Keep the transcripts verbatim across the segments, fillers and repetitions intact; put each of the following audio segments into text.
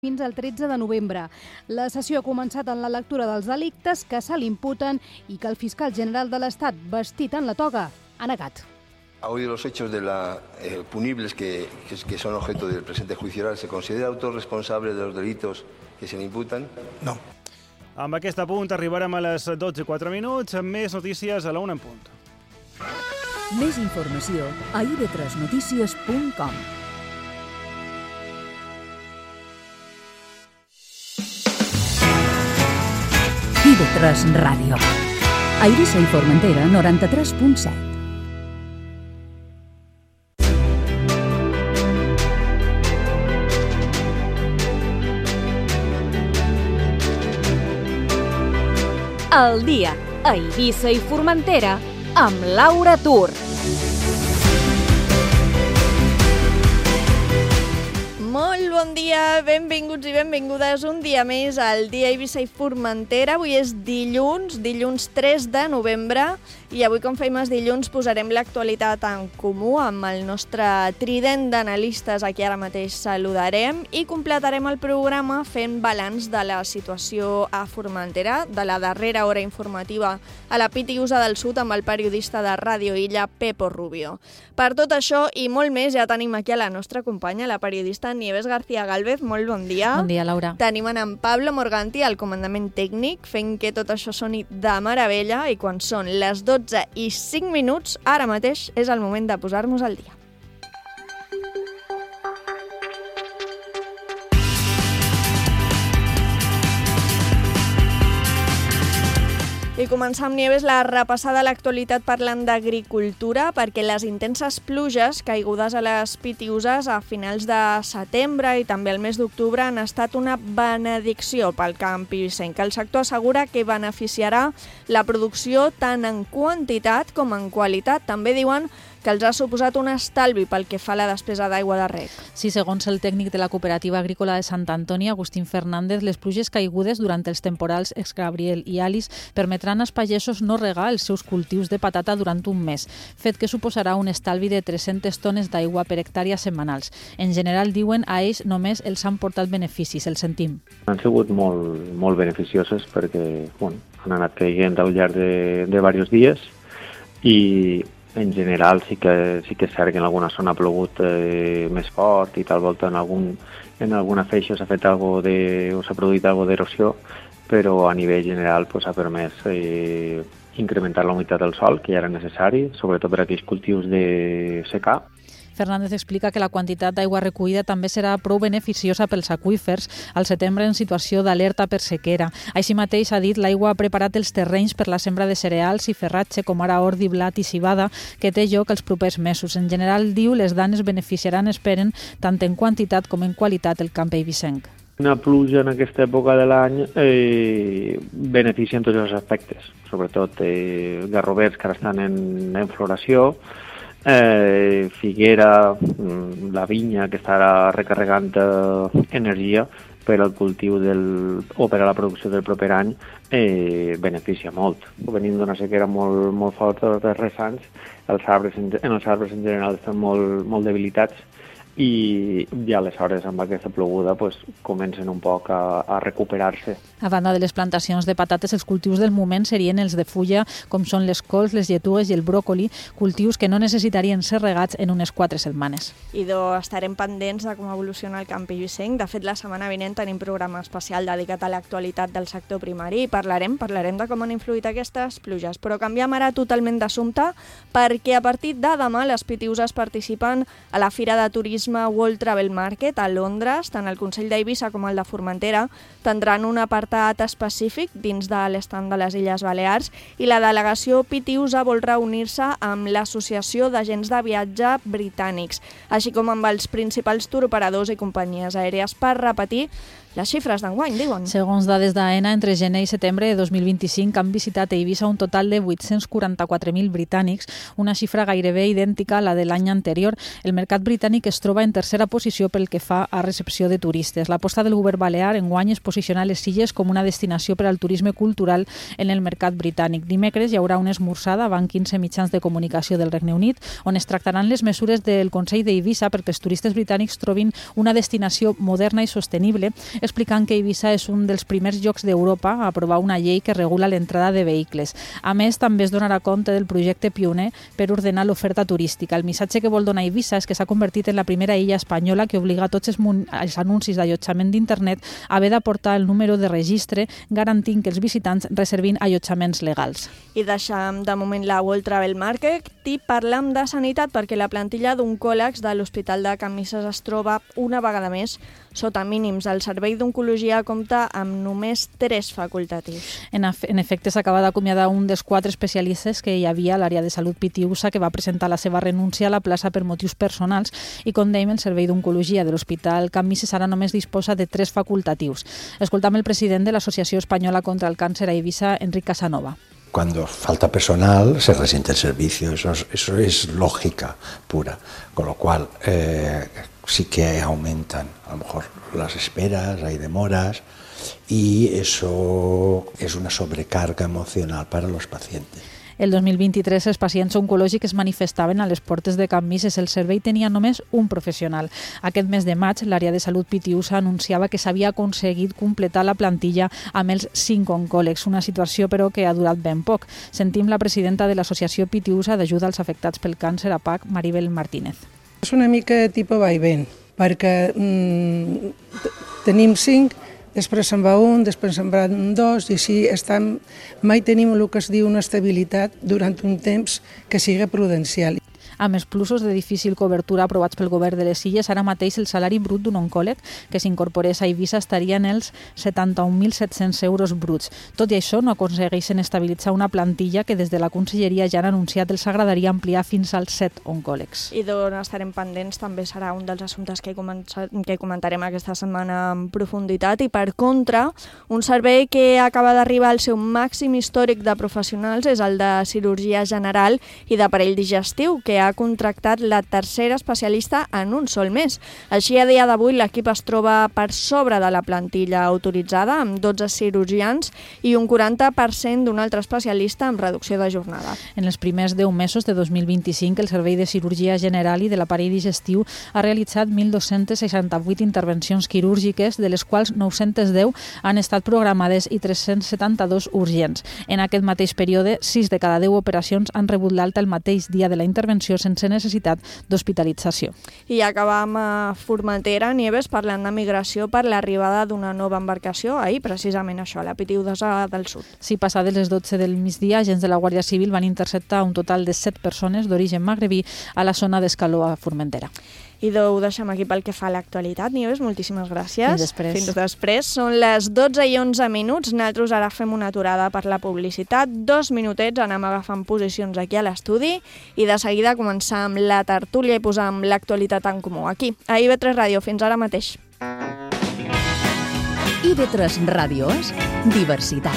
fins al tretze de novembre. La sessió ha començat en la lectura dels delictes que se l'imputen i que el fiscal general de l'Estat, vestit en la toga, ha negat. Ha oído los hechos de la, eh, punibles que, que, que son objeto del presente juicio oral. ¿Se considera autor responsable de los delitos que se le imputan? No. Amb aquest punt arribarem a les dotze i quatre minuts, amb més notícies a la una en punt. Més informació a i ve tres notícies punt com. i ve tres Ràdio. A Eivissa i Formentera, noranta-tres punt set. El dia a Eivissa i Formentera amb Laura Tur. Molt bon dia, benvinguts i benvingudes un dia més al dia a Eivissa i Formentera. Avui és dilluns, dilluns tres de novembre, i avui, com fem els dilluns, posarem l'actualitat en comú amb el nostre trident d'analistes a qui ara mateix saludarem i completarem el programa fent balanç de la situació a Formentera, de la darrera hora informativa a la Pitiusa del Sud amb el periodista de Ràdio Illa, Pepo Rubio. Per tot això i molt més, ja tenim aquí a la nostra companya, la periodista Nieves García Gálvez. Molt bon dia. Bon dia, Laura. Tenim en Pablo Morganti, al comandament tècnic, fent que tot això soni de meravella, i quan són les dotze i cinc minuts, ara mateix és el moment de posar-nos al dia. I començar amb Nieves la repassada a l'actualitat parlant d'agricultura, perquè les intenses pluges caigudes a les Pitiuses a finals de setembre i també al mes d'octubre han estat una benedicció pel camp eivissenc. El sector assegura que beneficiarà la producció tant en quantitat com en qualitat. També diuen que els ha suposat un estalvi pel que fa a la despesa d'aigua de reg. Sí, segons el tècnic de la Cooperativa Agrícola de Sant Antoni, Agustín Fernández, les pluges caigudes durant els temporals Ex-Gabriel i Alice permetran als pagesos no regar els seus cultius de patata durant un mes, fet que suposarà un estalvi de tres-centes tones d'aigua per hectàrea setmanals. En general, diuen, a ells només els han portat beneficis, el sentim. Han sigut molt, molt beneficioses perquè bueno, han anat caient al llarg de, de diversos dies i en general sí que, sí que és cert que en alguna zona ha plogut eh, més fort i tal volta en, algun, en alguna feixa s'ha fet algo de, o s'ha produït algo d'erosió, però a nivell general pues, ha permès eh, incrementar la humitat del sòl, que ja era necessari, sobretot per a aquells cultius de secà. Fernández explica que la quantitat d'aigua recollida també serà prou beneficiosa pels aqüífers al setembre en situació d'alerta per sequera. Així mateix, ha dit, l'aigua ha preparat els terrenys per la sembra de cereals i ferratge, com ara ordi, blat i civada, que té lloc els propers mesos. En general, diu, les danes beneficiaran, esperen, tant en quantitat com en qualitat el camp eivissenc. Una pluja en aquesta època de l'any eh, beneficia en tots els aspectes, sobretot eh, garrovers que ara estan en, en floració, Eh, figuera, la vinya que estarà recarregant eh, energia per al cultiu del, o per a la producció del proper any, eh, beneficia molt. Venim d'una sequera molt, molt forta dels darrers anys, els arbres en, en els arbres en general estan molt, molt debilitats i ja aleshores amb aquesta ploguda pues, comencen un poc a, a recuperar-se. A banda de les plantacions de patates, els cultius del moment serien els de fulla, com són les cols, les lletugues i el bròcoli, cultius que no necessitarien ser regats en unes quatre setmanes. Idò, estarem pendents de com evoluciona el camp eivissenc. De fet, la setmana vinent tenim programa especial dedicat a l'actualitat del sector primari i parlarem, parlarem de com han influït aquestes pluges. Però canviem ara totalment d'assumpte, perquè a partir de demà les Pitiuses participen a la Fira de Turisme World Travel Market a Londres. Tant el Consell d'Eivissa com el de Formentera tindran un apartat específic dins de l'estand de les Illes Balears i la delegació Pitiusa vol reunir-se amb l'Associació d'Agents de Viatge Britànics, així com amb els principals turoperadors i companyies aèries per repetir les xifres d'enguany, diuen. Segons dades d'AENA, entre gener i setembre de dos mil vint-i-cinc han visitat a Eivissa un total de vuit-cents quaranta-quatre mil britànics, una xifra gairebé idèntica a la de l'any anterior. El mercat britànic es troba en tercera posició pel que fa a recepció de turistes. L'aposta del govern balear enguany és posicionar les Illes com una destinació per al turisme cultural en el mercat britànic. Dimecres hi haurà una esmorzada amb quinze mitjans de comunicació del Regne Unit on es tractaran les mesures del Consell d'Eivissa perquè els turistes britànics trobin una destinació moderna i sostenible, explicant que Eivissa és un dels primers llocs d'Europa a aprovar una llei que regula l'entrada de vehicles. A més, també es donarà compte del projecte pioner per ordenar l'oferta turística. El missatge que vol donar Eivissa és que s'ha convertit en la primera illa espanyola que obliga a tots els, els anuncis d'allotjament d'internet a haver d'aportar el número de registre, garantint que els visitants reservin allotjaments legals. I deixem de moment la World Travel Market i parlem de sanitat perquè la plantilla d'oncòlegs de l'Hospital de Can Misses es troba una vegada més sota mínims. El servei d'oncologia compta amb només tres facultatius. En, en efecte, s'acaba d'acomiadar un dels quatre especialistes que hi havia a l'àrea de salut Pitiusa, que va presentar la seva renúncia a la plaça per motius personals, i com dèiem, el servei d'oncologia de l'Hospital Can Misses ara només disposa de tres facultatius. Escoltam el president de l'Associació Espanyola contra el Càncer a Eivissa, Enric Casanova. Cuando falta personal se resiente el servicio, eso es, eso es lógica pura, con lo cual eh, sí que aumentan a lo mejor las esperas, hay demoras y eso es una sobrecarga emocional para los pacientes. El dos mil vint-i-tres els pacients oncològics es manifestaven a les portes de Can Misses. El servei tenia només un professional. Aquest mes de maig, l'àrea de salut Pitiusa anunciava que s'havia aconseguit completar la plantilla amb els cinc oncòlegs, una situació però que ha durat ben poc. Sentim la presidenta de l'Associació Pitiusa d'Ajuda als Afectats pel Càncer, A P A C, Maribel Martínez. És una mica tipus va-i-ven, perquè mm, tenim cinc, després se'n va un, després se'n van dos, i així estem, mai tenim el que es diu una estabilitat durant un temps que sigui prudencial. Amb els plusos de difícil cobertura aprovats pel govern de les Illes, ara mateix el salari brut d'un oncòleg que s'incorporés a Eivissa estaria en els setanta-un mil set-cents euros bruts. Tot i això, no aconsegueixen estabilitzar una plantilla que des de la Conselleria ja han anunciat els agradaria ampliar fins als set oncòlegs. I d'on estarem pendents també serà un dels assumptes que, que comentarem aquesta setmana en profunditat. I per contra, un servei que acaba d'arribar al seu màxim històric de professionals és el de cirurgia general i d'aparell digestiu, que ha contractat la tercera especialista en un sol mes. Així, a dia d'avui, l'equip es troba per sobre de la plantilla autoritzada, amb dotze cirurgians i un quaranta per cent d'un altre especialista amb reducció de jornada. En els primers deu mesos de dos mil vint-i-cinc, el Servei de Cirurgia General i de l'Aparell Digestiu ha realitzat mil dos-cents seixanta-vuit intervencions quirúrgiques, de les quals nou-cents deu han estat programades i tres-cents setanta-dos urgents. En aquest mateix període, sis de cada deu operacions han rebut l'alta el mateix dia de la intervenció sense necessitat d'hospitalització. I acabam a Formentera, Nieves, parlant de migració per l'arribada d'una nova embarcació, ahir precisament això, la Pitiusa del Sud. Sí, passades les dotze del migdia, agents de la Guàrdia Civil van interceptar un total de set persones d'origen magrebí a la zona d'Escaló a Formentera. I ho deixem aquí pel que fa a l'actualitat. Nieves, moltíssimes gràcies. Fins després. Fins després. Són les dotze i onze minuts. Nosaltres ara fem una aturada per la publicitat. Dos minutets, anem agafant posicions aquí a l'estudi i de seguida començar amb la tertúlia i posar amb l'actualitat en comú. Aquí, a I V tres Ràdio. Fins ara mateix. I V tres Ràdio és diversitat.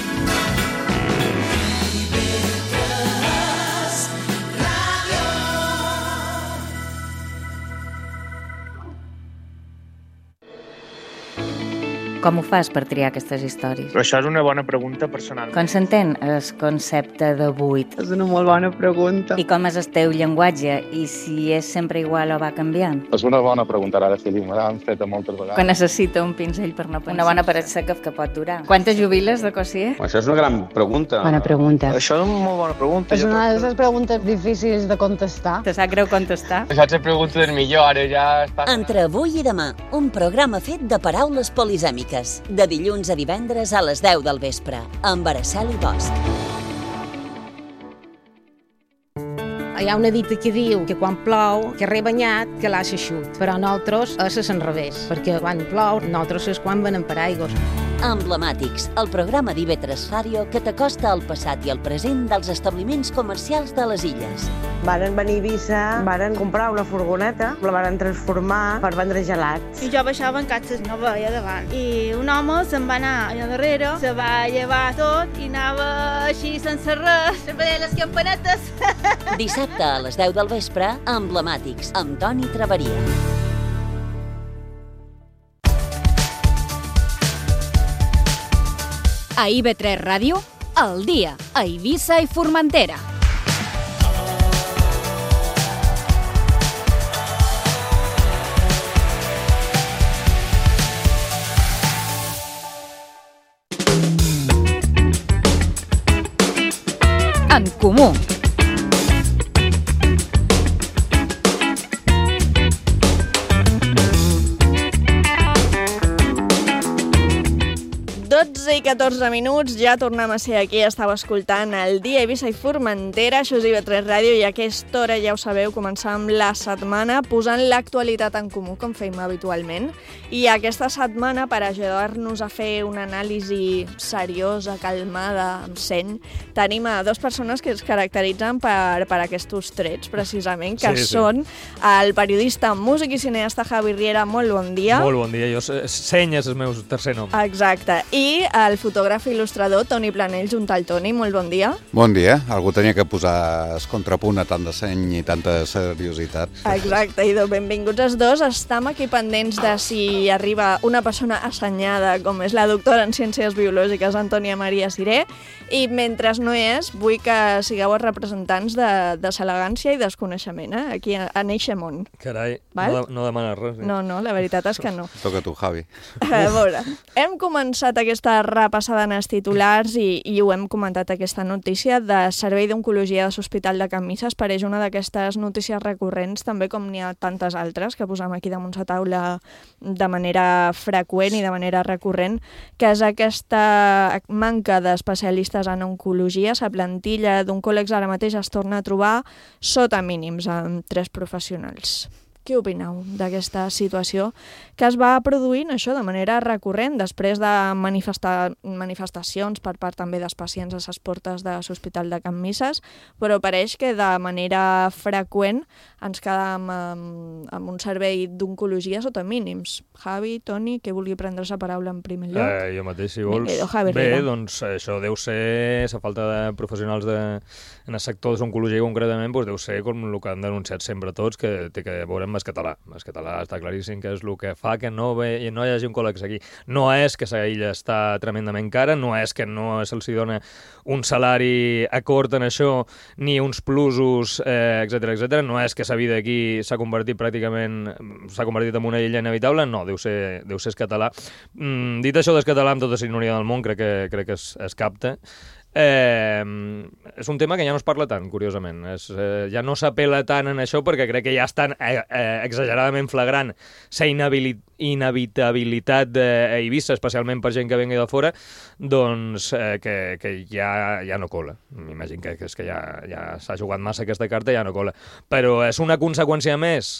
Com ho fas per triar aquestes històries? Però això és una bona pregunta personal. Com s'entén el concepte de buit? És una molt bona pregunta. I com és el teu llenguatge? I si és sempre igual o va canviant? És una bona pregunta, ara sí, me l'han fet moltes vegades. Quan necessita un pinzell per no pensar. Una bona paret seca que pot durar. Quantes jubiles de cosier? Això és una gran pregunta. Bona pregunta. Això és una molt bona pregunta. És una de les preguntes difícils de contestar. Te sap greu contestar? Això és la pregunta del millor, ara ja està... Entre avui i demà, un programa fet de paraules polisèmiques. De dilluns a divendres a les deu del vespre, amb Araceli Bosch. Hi ha una dita que diu que quan plou, que rebanyat, que l'ha xeixut. Però nosaltres és al revés, perquè quan plou, nosaltres és quan venem per aigües. Emblemàtics, el programa d'I V tres Ràdio que t'acosta al passat i al present dels establiments comercials de les illes. Varen venir a Eivissa, varen comprar una furgoneta, la varen transformar per vendre gelats. I jo baixava en catxes, no veia davant. I un home se'n va anar allà darrere, se va llevar tot i anava així sense res, sempre deia les campanetes. Dissabte a les deu del vespre, Emblemàtics, amb Toni Traveria. A I V tres Ràdio, al dia, a Eivissa i Formentera. En comú. dotze i catorze minuts, ja tornem a ser aquí, estava escoltant el dia Eivissa i Formentera, això és I V tres Ràdio i a aquesta hora, ja ho sabeu, començam la setmana posant l'actualitat en comú, com fem habitualment. I aquesta setmana, per ajudar-nos a fer una anàlisi seriosa, calmada, amb seny, tenim a dues persones que es caracteritzen per, per aquests trets, precisament, que sí, sí. són el periodista, músic i cineasta Javi Riera. Molt bon dia. Molt bon dia, jo seny és el meu tercer nom. Exacte. I el fotògraf i il·lustrador Toni Planell, junt al Toni. Molt bon dia. Bon dia. Algú tenia que posar es contrapunt a tant de seny i tanta seriositat. Exacte. I benvinguts els dos. Estem aquí pendents de si arriba una persona assenyada, com és la doctora en Ciències Biològiques, Antònia Maria Siré, i mentre no és, vull que sigueu els representants de, de l'elegància i desconeixement, eh? Aquí a, a néixer món. Carai, no, no demanes res. Eh? No, no, la veritat és que no. Toca tu, Javi. A veure, hem començat aquesta repassada en els titulars i, i ho hem comentat, aquesta notícia de Servei d'Oncologia de l'Hospital de Can Misses. Pareix una d'aquestes notícies recurrents, també com n'hi ha tantes altres que posam aquí damunt la taula de manera freqüent i de manera recurrent, que és aquesta manca d'especialistes en oncologia. La plantilla d'oncòlegs ara mateix es torna a trobar sota mínims amb tres professionals. Què opineu d'aquesta situació que es va produint això de manera recurrent després de manifestar, manifestacions per part també dels pacients a les portes de l'Hospital de Can Misses, però pareix que de manera freqüent ens quedam amb, amb un servei d'oncologia sota mínims. Javi, Toni, que vulgui prendre la paraula en primer lloc? Eh, jo mateix, si vols. Bé, Bé, doncs això deu ser la falta de professionals de, en el sector d'oncologia concretament, doncs deu ser com el que han denunciat sempre tots, que té que veure amb el català. El català està claríssim que és el que fa que no, ve, no hi hagi oncòlegs aquí. No és que la illa està tremendament cara, no és que no se'ls dona un salari acord en això, ni uns plusos, eh, etcètera, etcètera. No és que la vida aquí s'ha convertit pràcticament, s'ha convertit en una illa inevitable, no, deu ser, deu ser el català. Mm, dit això del català amb tota la ironia del món, crec que, crec que es, es capta. Eh, és un tema que ja no es parla tant, curiosament. És, eh, ja no s'apela tant en això perquè crec que ja és tan eh, eh, exageradament flagrant la inevitabilitat d'Eivissa, especialment per gent que vengui de fora, doncs eh, que, que ja, ja no cola. M'imagino que, que és que ja, ja s'ha jugat massa aquesta carta, ja no cola. Però és una conseqüència més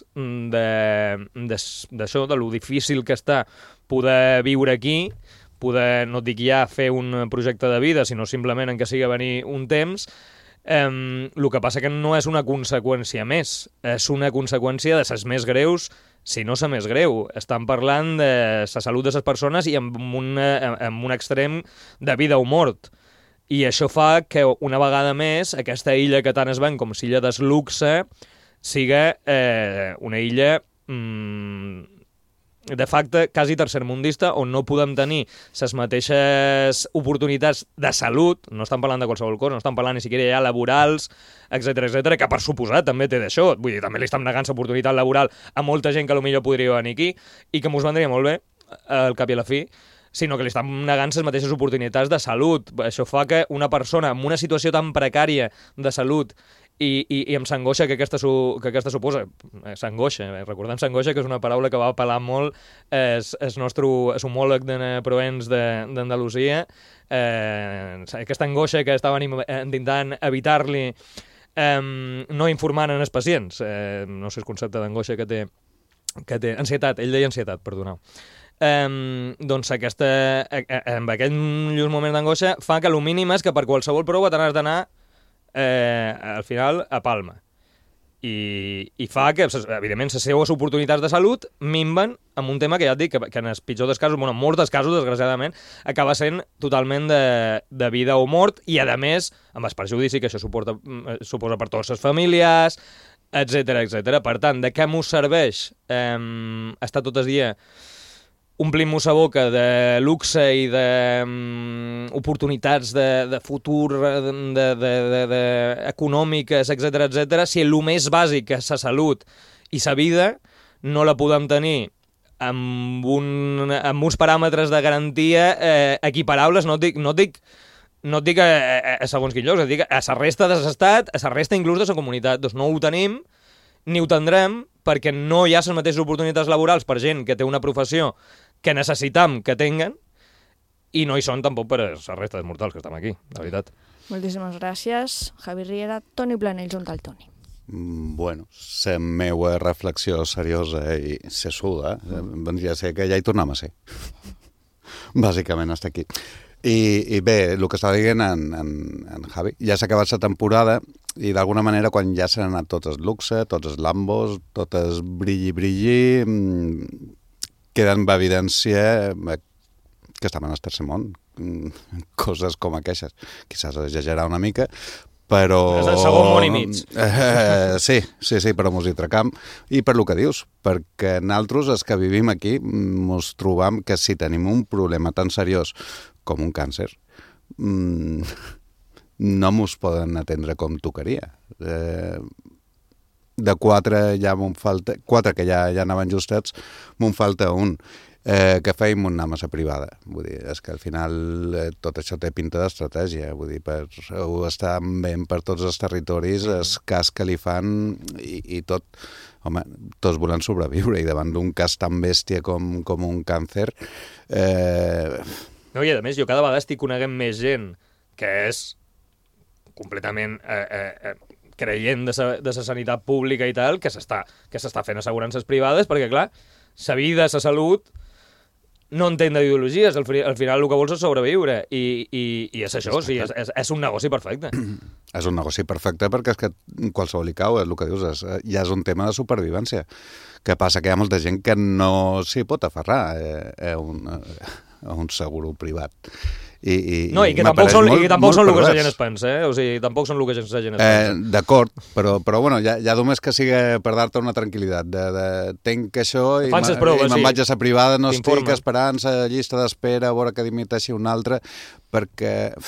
d'això, de lo difícil que està poder viure aquí, poder, no et dic ja fer un projecte de vida, sinó simplement en què sigui venir un temps. Eh, el que passa que no és una conseqüència més, és una conseqüència de les més greus, si no la més greu. Estan parlant de la salut de les persones i amb un, amb un extrem de vida o mort. I això fa que una vegada més aquesta illa que tant es ven com l'illa del luxe siga eh, una illa mmm, de facte quasi tercermundista, on no podem tenir les mateixes oportunitats de salut, no estan parlant de qualsevol cosa, no estan parlant ni siquiera ja laborals, etcètera, etcètera, que per suposat també té d'això. Vull dir, també li estan negant l'oportunitat laboral a molta gent que potser podria venir aquí i que mos vendria molt bé, al cap i a la fi, sinó que li estan negant les mateixes oportunitats de salut. Això fa que una persona amb una situació tan precària de salut I, i, i amb s'angoixa que aquesta, su, que aquesta suposa, eh, s'angoixa, eh, recordem s'angoixa, que és una paraula que va apel·lar molt és, és nostre és homòleg de Provenç d'Andalusia, eh, aquesta angoixa que estaven intentant evitar-li eh, no informant en els pacients, eh, no sé el concepte d'angoixa que té, que té, ansietat, ell deia ansietat, perdoneu. Um, doncs aquesta, en aquest just moment d'angoixa fa que el mínim és que per qualsevol prova te n'has d'anar eh, al final a Palma. I, i fa que, evidentment, les seues oportunitats de salut minven amb un tema que ja et dic, que, que en els pitjors dels casos, bueno, en molts dels casos, desgraciadament, acaba sent totalment de, de vida o mort, i, a més, amb el perjudici que això suporta, suposa per totes les famílies, etcètera, etcètera. Per tant, de què m'ho serveix eh, estar tot el dia omplint-nos la boca de luxe i d'oportunitats de, de, de futur de, de, de, de, econòmiques, etcètera, etcètera, si el més bàsic és la salut i la vida no la podem tenir amb, un, amb uns paràmetres de garantia eh, equiparables, no et dic, no et dic, no et dic a, a, a segons quins llocs, et dic a la resta de l'estat, a la resta inclús de la comunitat. Doncs no ho tenim, ni ho tindrem, perquè no hi ha les mateixes oportunitats laborals per gent que té una professió que necessitam que tinguen, i no hi són tampoc per a la resta de mortals que estem aquí, la veritat. Moltíssimes gràcies, Javi Riera. Toni Planell, junt al Toni. Bueno, la meva reflexió seriosa i sessuda vendria a ser que ja hi tornem a ser. Bàsicament, està aquí. I, i bé, el que estava dient en, en, en Javi, ja s'ha acabat la temporada i d'alguna manera quan ja s'han anat tots els luxe, tots els lambos, tots els brilli-brilli, queda en evidència que estem en el tercer món. Coses com aquestes. Quizás exagerar una mica, però... És el segon món i mig. Eh, sí, sí, sí, però mos hi tracam. I per lo que dius, perquè nosaltres, els que vivim aquí, mos trobam que si tenim un problema tan seriós com un càncer, mmm, no mos poden atendre com tocaria. Eh, de quatre ja me'n falta... Quatre que ja, ja anaven justats, me'n falta un. Eh, que feim una massa privada. Vull dir, és que al final eh, tot això té pinta d'estratègia. Vull dir, per, ho estan veient per tots els territoris, el cas que li fan i, i tot... Home, tots volen sobreviure i davant d'un cas tan bèstia com, com un càncer... Eh... No, i a més, jo cada vegada estic coneguent més gent que és completament eh, eh, creient de la sanitat pública i tal, que s'està que s'està fent assegurances privades, perquè, clar, la vida, la salut, no entén d'ideologies, al, al final el que vols és sobreviure, i, i, i és això, o sigui, és, és, és un negoci perfecte. És un negoci perfecte perquè és que qualsevol hi cau, és el que dius, és, ja és un tema de supervivència. Que passa que hi ha molta gent que no s'hi pot aferrar a un, a un seguro privat. I, i, no, i que tampoc són, molt, i que tampoc són el que la gent es pensa, eh? O sigui, tampoc són el que la gent es pensa. Eh, D'acord, però, però bueno, ja, ja només que sigui per dar-te una tranquil·litat, de, de tenc això i me'n sí. vaig a la privada, no estic esperant la llista d'espera a veure que dimiteixi un altre, perquè...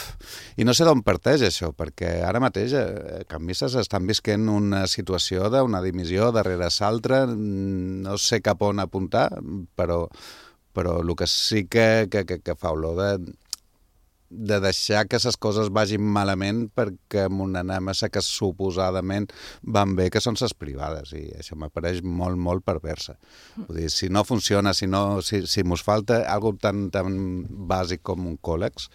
I no sé d'on parteix això, perquè ara mateix a Can Misses estan visquent una situació d'una dimissió darrere l'altra, no sé cap on apuntar, però, però el que sí que, que, que, que fa olor de... de deixar que les coses vagin malament perquè m'ho anem a ser que suposadament van bé, que són les privades, i això m'apareix molt, molt perversa. Vull dir, si no funciona, si, no, si, si mos falta algo tan, tan bàsic com un còlex,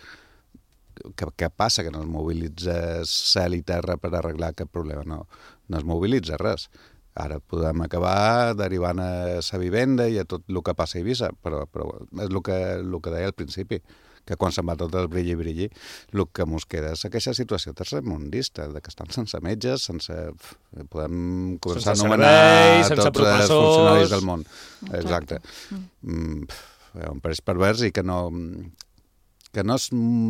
què, què passa? Que no es mobilitza cel i terra per arreglar aquest problema? No, no es mobilitza res. Ara podem acabar derivant a la vivenda i a tot el que passa a Eivissa, però, però és el que, el que deia al principi, que quan se'n va tot el brilli-brilli, el que mos queda és aquesta situació tercermundista, de que estan sense metges, sense... Podem començar sense a anomenar servei, tots els funcionaris del món. Exacte. Mm, un pareix pervers i que no... que no es,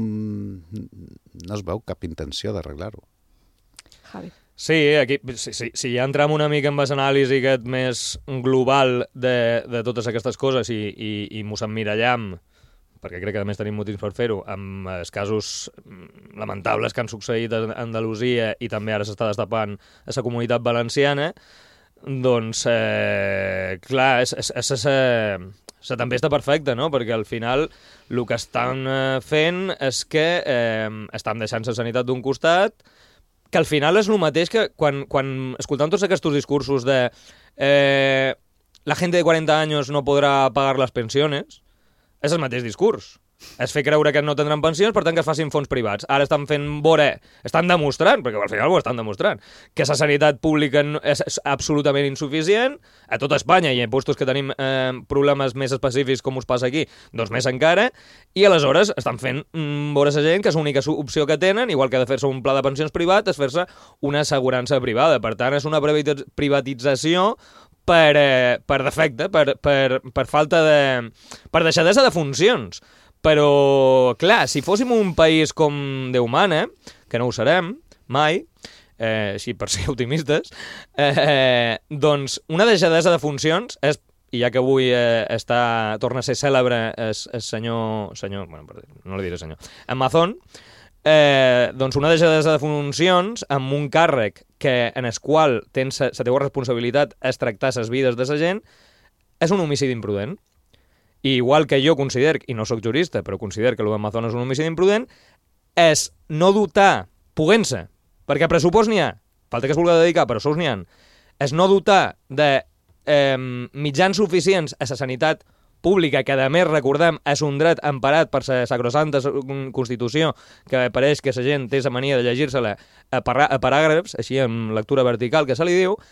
no es veu cap intenció d'arreglar-ho. Javi. Sí, aquí, si, si, si ja entrem una mica en l'anàlisi aquest més global de, de totes aquestes coses i, i, i mos emmirallam, perquè crec que a més tenim motius per fer-ho, amb els casos lamentables que han succeït a Andalusia i també ara s'està destapant a la comunitat valenciana, doncs, eh, clar, és, és, és, és, és la tempesta perfecta, no? Perquè al final el que estan fent és que eh, estan deixant la sanitat d'un costat, que al final és el mateix que quan, quan escoltam tots aquests discursos de eh, la gent de quaranta anys no podrà pagar les pensions, és el mateix discurs. és fer creure que no tindran pensions, per tant que es facin fons privats. Ara estan fent vore, estan demostrant, perquè al final ho estan demostrant, que la sanitat pública és absolutament insuficient a tot Espanya, i en puestos que tenim eh, problemes més específics com us passa aquí, doncs més encara, i aleshores estan fent mm, vore la gent que és l'única opció que tenen, igual que de fer-se un pla de pensions privat, és fer-se una assegurança privada. Per tant, és una privatització per, eh, per defecte, per, per, per falta de... per deixadesa de funcions. Però, clar, si fóssim un país com Déu mana, que no ho serem, mai, eh, així per ser optimistes, eh, doncs una deixadesa de funcions és, i ja que avui eh, està, torna a ser cèlebre el senyor, senyor, bueno, no li diré senyor, Amazon, eh, doncs una deixadesa de funcions amb un càrrec que, en el qual tens la teva responsabilitat és tractar les vides de la gent, és un homicidi imprudent. I igual que jo considero, i no sóc jurista, però considero que l'Amazon és un homicidi imprudent, és no dotar, poguent-se, perquè pressupost n'hi ha, falta que es vulgui dedicar, però sous n'hi ha, és no dotar de eh, mitjans suficients a la sanitat pública, que a més, recordem, és un dret emparat per la sacrosanta Constitució, que pareix que la gent té la mania de llegir-se-la a, a paràgrafs, així en lectura vertical, que se li diu.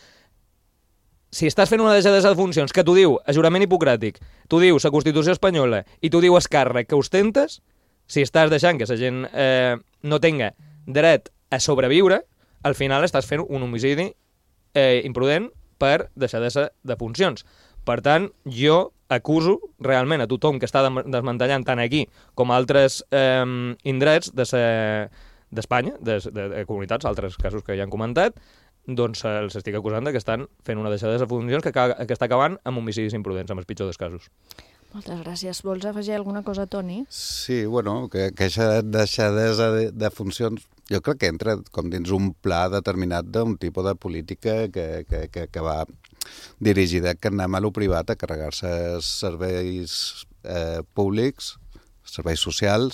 Si estàs fent una deixadesa de funcions que t'ho diu a jurament hipocràtic, t'ho diu la Constitució espanyola i t'ho diu el càrrec que ostentes, si estàs deixant que la gent eh, no tenga dret a sobreviure, al final estàs fent un homicidi eh, imprudent per deixadesa de funcions. Per tant, jo acuso realment a tothom que està desmantellant tant aquí com a altres eh, indrets d'Espanya, de, de, de comunitats, altres casos que ja han comentat, doncs els estic acusant que estan fent una deixadesa de funcions que, que està acabant amb homicidis imprudents, amb els pitjors dels casos. Moltes gràcies. Vols afegir alguna cosa, Toni? Sí, bueno, que, que aquesta deixadesa de, de funcions jo crec que entra com dins un pla determinat d'un tipus de política que, que, que, que va dirigida que anem a lo privat a carregar-se serveis eh, públics, serveis socials,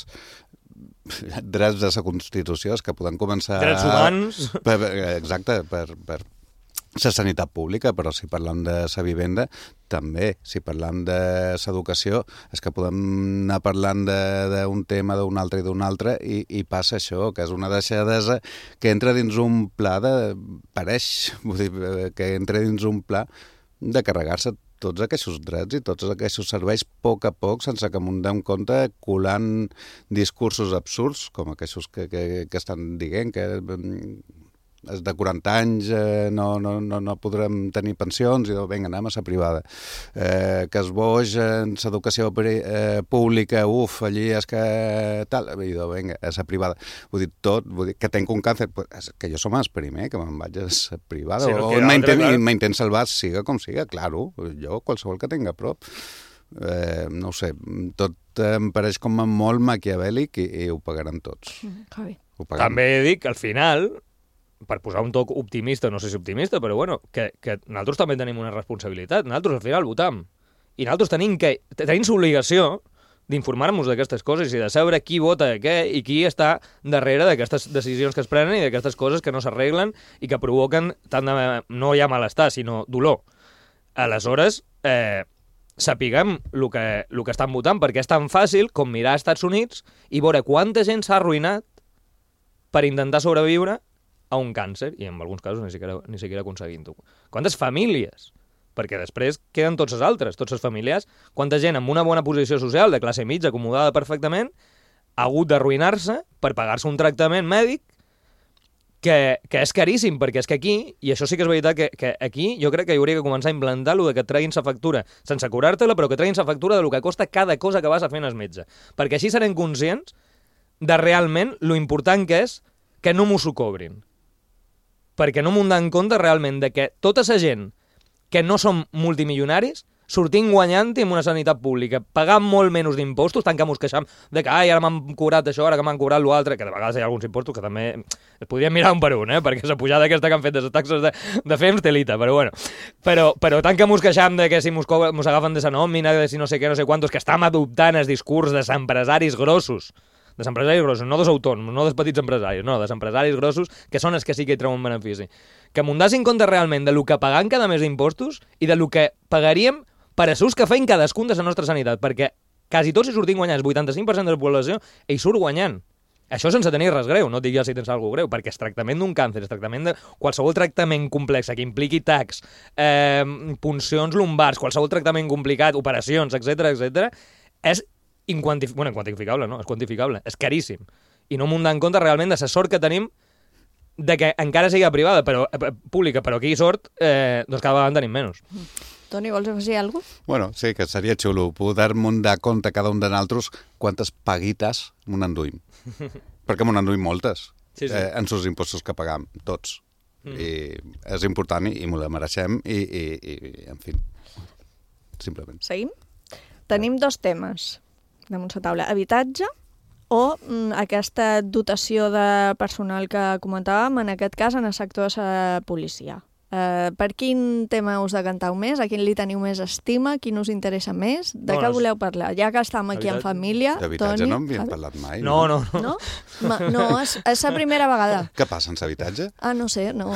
drets de la Constitució, que poden començar... Drets humans. Per, exacte, per, per la sanitat pública, però si parlem de la vivenda, també. Si parlem de l'educació, és que podem anar parlant d'un tema, d'un altre i d'un altre, i, i passa això, que és una deixadesa que entra dins un pla de... pareix, vull dir, que entra dins un pla de carregar-se tots aquests drets i tots aquests serveis a poc a poc, sense que m'ho donem compte, colant discursos absurds, com aquests que, que, que estan dient, que és de quaranta anys, eh, no, no, no, no podrem tenir pensions, i doncs, vinga, anem a la privada. Eh, que es boix en l'educació eh, pública, uf, allí és que tal, i doncs, vinga, a la privada. Vull dir, tot, vull dir, que tenc un càncer, pues, que jo som el primer, que me'n vaig a la privada, sí, o m'intent salvar, siga com siga, claro, jo, qualsevol que tinga a prop. Eh, no ho sé, tot em pareix com molt maquiavèlic i, i ho pagaran tots. Mm, ho pagaran. També dic, al final, per posar un toc optimista, no sé si optimista, però bueno, que, que nosaltres també tenim una responsabilitat. Nosaltres al final votam. I nosaltres tenim que tenim l'obligació d'informar-nos d'aquestes coses i de saber qui vota què i qui està darrere d'aquestes decisions que es prenen i d'aquestes coses que no s'arreglen i que provoquen tant de, no ja malestar, sinó dolor. Aleshores, eh, sapiguem el que, el que estan votant, perquè és tan fàcil com mirar als Estats Units i veure quanta gent s'ha arruïnat per intentar sobreviure a un càncer, i en alguns casos ni siquiera, ni siquiera aconseguint-ho. Quantes famílies? Perquè després queden tots els altres, tots els familiars. Quanta gent amb una bona posició social, de classe mitja, acomodada perfectament, ha hagut d'arruïnar-se per pagar-se un tractament mèdic que, que és caríssim, perquè és que aquí, i això sí que és veritat, que, que aquí jo crec que hi hauria que començar a implantar-lo de que et treguin sa factura, sense curar-te-la, però que treguin sa factura de lo que costa cada cosa que vas a fer en el metge. Perquè així serem conscients de realment lo important que és que no m'ho cobrin. Perquè no m'ho dan compte realment de que tota la gent que no som multimilionaris sortim guanyant-hi amb una sanitat pública, pagant molt menys d'impostos, tant que mos queixam de que ai, ara m'han cobrat això, ara que m'han cobrat l'altre, que de vegades hi ha alguns impostos que també es podrien mirar un per un, eh? Perquè la pujada aquesta que han fet de les taxes de, de fems té lita, però bueno. Però, però tant que mos queixam de que si mos, mos agafen de sa nòmina, de si no sé què, no sé quantos, que estem adoptant el discurs de empresaris grossos, de empresaris grossos, no dels autònoms, no dels petits empresaris, no, dels empresaris grossos, que són els que sí que hi treuen benefici. Que m'ho dassin compte realment de lo que pagant cada mes d'impostos i de lo que pagaríem per a l'ús que feien cadascun de la nostra sanitat, perquè quasi tots hi sortim guanyant, el vuitanta-cinc per cent de la població hi surt guanyant. Això sense tenir res greu, no et dic ja si tens alguna greu, perquè és tractament d'un càncer, és tractament de qualsevol tractament complex que impliqui tacs, eh, puncions lumbars, qualsevol tractament complicat, operacions, etcètera, etcètera, és inquantif... bueno, inquantificable, no? És quantificable, és caríssim. I no m'ho donem compte realment de la sort que tenim de que encara sigui privada, però eh, pública, però aquí sort, eh, doncs cada vegada en tenim menys. Toni, vols afegir alguna cosa? Bueno, sí, que seria xulo poder-me dar compte cada un de nosaltres quantes paguites m'ho enduïm. Perquè m'ho enduïm moltes, sí, sí. Eh, en els impostos que pagam, tots. Mm. I és important i, i m'ho la mereixem i, i, i, en fi, simplement. Seguim? Tenim dos temes damunt la taula. Habitatge o mm, aquesta dotació de personal que comentàvem, en aquest cas en el sector de la policia. Uh, per quin tema us decantau més? A quin li teniu més estima? Quin us interessa més? De no, què voleu parlar? Ja que estem aquí en família, d'habitatge Toni... no en havíem parlat mai. No, no, no. No? Ma, no, és, és la primera vegada. Què passa en l'habitatge? Ah, no sé, no...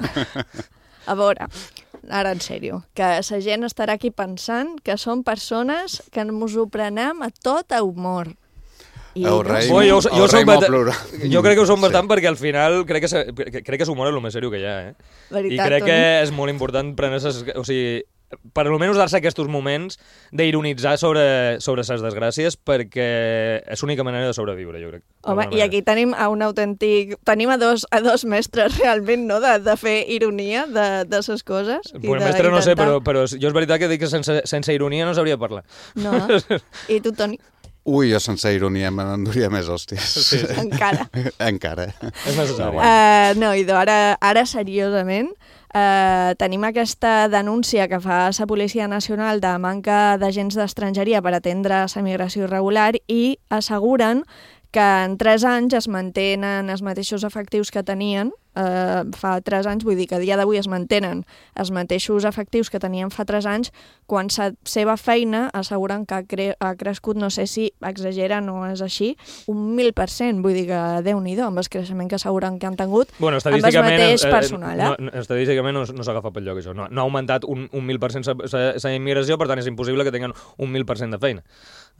A veure, ara en sèrio, que la gent estarà aquí pensant que són persones que ens ho prenem a tot a humor. I el rei, oh, jo, jo, el rei molt plura. Jo crec que ho som bastant sí. perquè al final crec que, se, crec que s'humor és el més seriós que hi ha. Eh? Veritat, I crec Toni? que és molt important prendre ses, o sigui, per almenys dar-se aquests moments d'ironitzar sobre, sobre ses desgràcies perquè és l'única manera de sobreviure, jo crec. Home, i aquí tenim a un autèntic... Tenim a dos, a dos mestres realment, no?, de, de fer ironia de, de ses coses. Pues mestre no sé, però, però jo és veritat que dic que sense, sense ironia no s'hauria de parlar. No. I tu, Toni? Ui, jo sense ironia me n'enduria més hòsties. Sí, sí. Encara. Encara. És necessari. Uh, no, i ara, ara seriosament, uh, tenim aquesta denúncia que fa la Policia Nacional de manca d'agents d'estrangeria per atendre la migració irregular i asseguren que en tres anys es mantenen els mateixos efectius que tenien eh, fa tres anys, vull dir que a dia d'avui es mantenen els mateixos efectius que tenien fa tres anys, quan la seva feina asseguren que ha, cre ha crescut, no sé si exagera, no és així, un mil per cent, vull dir que Déu-n'hi-do, amb el creixement que asseguren que han tingut, bueno, amb el mateix personal. Eh? No, estadísticament no, no s'ha agafat pel lloc, això. No, no ha augmentat un, un mil per cent la immigració, per tant és impossible que tinguin un mil per cent de feina.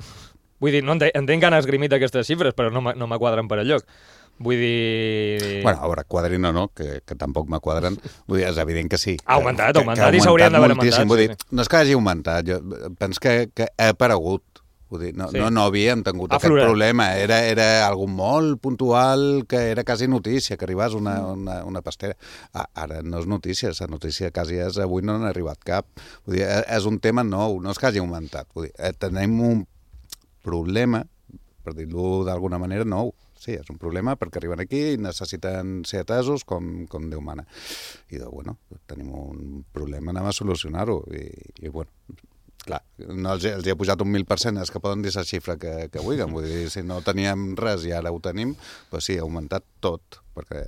Vull dir, no entenc, entenc que han esgrimit aquestes xifres, però no me quadren per al lloc. Vull dir... Bueno, a veure, quadrin o no, que, que tampoc me quadren. Vull dir, és evident que sí. Ha augmentat, ha augmentat, i s'haurien d'haver augmentat. Vull dir, no és que hagi augmentat, jo penso que, que ha aparegut. Vull dir, no, sí. no, no havíem tingut aquest problema. Era, era algo molt puntual, que era quasi notícia, que arribés una, una, una pastera. Ara no és notícia, la notícia quasi és avui no n'ha arribat cap. Vull dir, és un tema nou, no és que hagi augmentat. Vull dir, tenim un problema, per dir-ho d'alguna manera, nou. Sí, és un problema perquè arriben aquí i necessiten ser atesos com, com Déu mana. I, doncs, bueno, tenim un problema, anem a solucionar-ho. I, i, bueno, clar, no els, els hi ha pujat un mil per cent, és que poden dir la xifra que, que vulguin. Vull dir, si no teníem res i ara ho tenim, doncs sí, ha augmentat tot, perquè...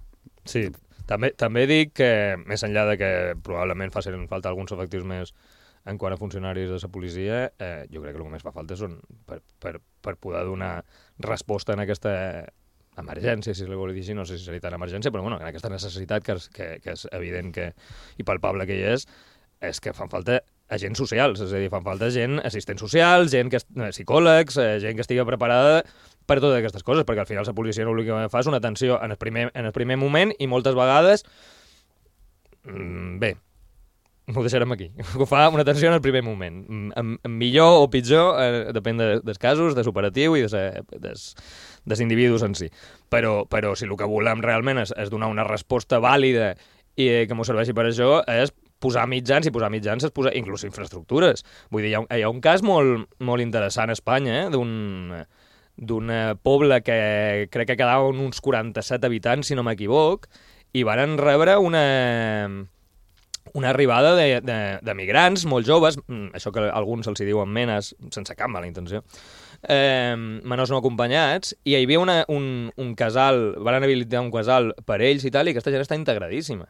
Sí, també, també dic que, més enllà de que probablement facin falta alguns efectius més en quant a funcionaris de la policia, eh, jo crec que el que més fa falta són per, per, per poder donar resposta en aquesta emergència, si la vol dir així, no sé si seria tan emergència, però bueno, en aquesta necessitat que és, que, que és evident que, i palpable que hi és, és que fan falta agents socials, és a dir, fan falta gent, assistents socials, gent que psicòlegs, gent que estigui preparada per totes aquestes coses, perquè al final la policia l'únic que fa és una atenció en el primer, en el primer moment i moltes vegades, mmm, bé, ho deixarem aquí. Ho fa una atenció en el primer moment. En, en millor o pitjor, eh, depèn de, dels casos, de l'operatiu i de, des, dels individus en si. Però, però si el que volem realment és, és donar una resposta vàlida i eh, que m'ho serveixi per això, és posar mitjans, i posar mitjans és posar inclús infraestructures. Vull dir, hi ha, hi ha un cas molt, molt interessant a Espanya, eh, d'un d'un poble que crec que quedaven uns quaranta-set habitants, si no m'equivoc, i van rebre una... una arribada de, de, de migrants molt joves, això que alguns se'ls diuen menes, sense cap mala intenció, eh, menors no acompanyats, i hi havia una, un, un casal, van habilitar un casal per ells i tal, i aquesta gent està integradíssima.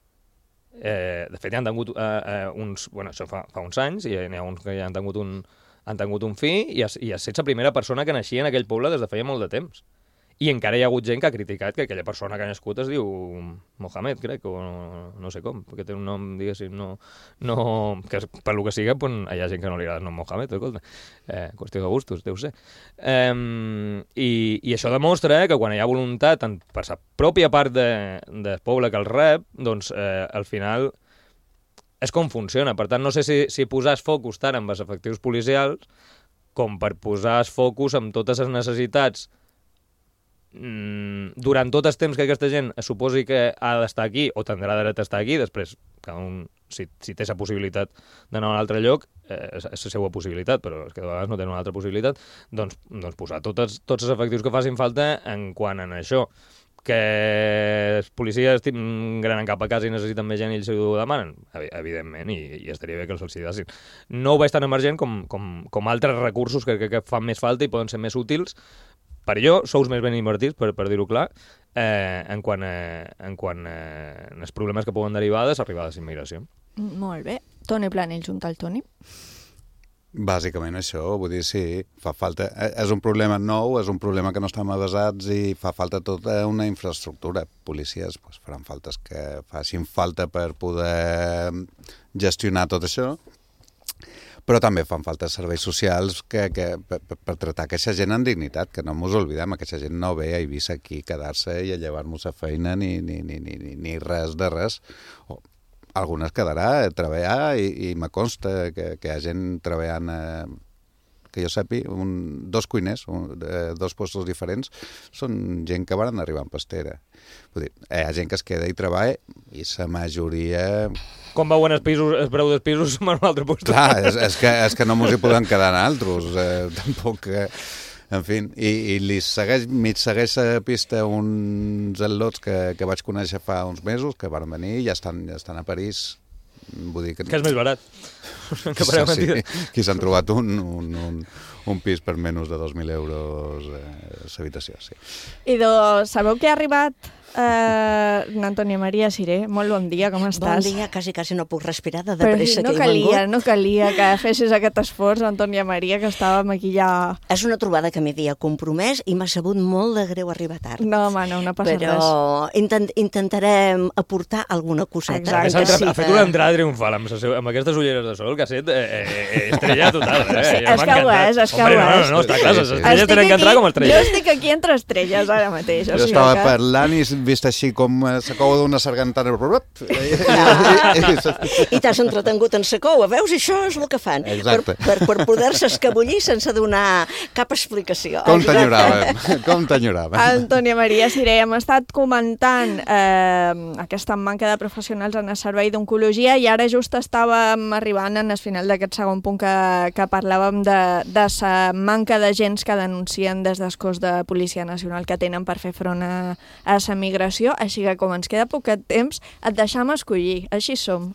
Eh, de fet, ja han tingut eh, eh, uns... Bueno, això fa, fa uns anys, i n'hi ha uns que ja han tingut un, han tingut un fill, i ha, i ha estat la primera persona que naixia en aquell poble des de feia molt de temps. I encara hi ha hagut gent que ha criticat que aquella persona que ha nascut es diu Mohamed, crec, o no, no sé com, perquè té un nom, diguéssim, no... no que per lo que siga, pues, hi ha gent que no li agrada el nom Mohamed, escolta. Eh, qüestió de gustos, deu ser. Eh, i, I això demostra que quan hi ha voluntat, tant per la pròpia part de, del poble que el rep, doncs eh, al final és com funciona. Per tant, no sé si, si posar el focus tant amb els efectius policials com per posar el focus amb totes les necessitats durant tot el temps que aquesta gent es suposi que ha d'estar aquí o tindrà dret a estar aquí, després cada un, si, si té la possibilitat d'anar a un altre lloc, eh, és la seva possibilitat, però és que de vegades no tenen una altra possibilitat, doncs, doncs posar tots, tots els efectius que facin falta en quant a això. Que els policies granen cap a casa i necessiten més gent i ells ho demanen, evidentment, i, i estaria bé que els facilitassin. No ho veig tan emergent com, com, com altres recursos que, que, que fan més falta i poden ser més útils, per allò, sous més ben invertits, per, per dir-ho clar, eh, en quant, eh, en quant eh, els problemes que poden derivar de l'arribada de l'immigració. Molt bé. Toni Planell, junt al Toni. Bàsicament això, vull dir, sí, fa falta... És un problema nou, és un problema que no estem avasats i fa falta tota una infraestructura. Policies pues, faran faltes que facin falta per poder gestionar tot això, però també fan falta serveis socials que, que, per, per tractar aquesta gent en dignitat, que no ens oblidem, aquesta gent no ve a Eivissa aquí a quedar-se i a llevar-nos a feina ni, ni, ni, ni, ni res de res. O, algunes quedarà a treballar i, i me consta que, que hi ha gent treballant, eh, que jo sàpi, un, dos cuiners, un, eh, dos puestos diferents, són gent que van arribar en pastera. Vull dir, hi ha gent que es queda i treballa i la majoria... Com veuen els pisos, el preu dels pisos en un altre lloc. Clar, és, és, que, és que no ens hi podem quedar en altres. Eh, tampoc... Eh, en fi, i, i li segueix, mig segueix a pista uns atlots que, que vaig conèixer fa uns mesos, que van venir i ja estan, ja estan a París. Vull dir que... que és més barat. Que sí, sí. Qui s'han trobat un, un, un, un pis per menys de dos mil euros a eh, l'habitació, sí. I doncs, sabeu que ha arribat Uh, Antònia Maria Siré, molt bon dia, com estàs? Bon dia, quasi, quasi no puc respirar de pressa no que calia, he vengut. No calia que fessis aquest esforç, Antònia Maria, que estàvem aquí ja... És una trobada que m'hi havia compromès i m'ha sabut molt de greu arribar tard. No, home, no, no passa Però res. Però intent, intentarem aportar alguna coseta. Ha, sí, ha fet una entrada triomfal amb, amb aquestes ulleres de sol, que ha set eh, eh, estrella total. Eh? Sí, ja és que ho és, és que ho és. No, no, no, està clar, les estrelles estic tenen que entrar aquí, com estrelles. Jo estic aquí entre estrelles ara mateix. Jo o sigui estava que... parlant i vist així com la cou d'una sargantana. I t'has entretengut en la cou, veus? Això és el que fan. Exacte. Per, per, per poder-se escabullir sense donar cap explicació. Com t'enyoràvem, com t'enyoràvem. Antònia Maria Siré, hem estat comentant eh, aquesta manca de professionals en el servei d'oncologia i ara just estàvem arribant en el final d'aquest segon punt que, que parlàvem de, de la manca d'agents que denuncien des del cos de Policia Nacional que tenen per fer front a, a la migració, així que com ens queda poquet temps, et deixam escollir, així som.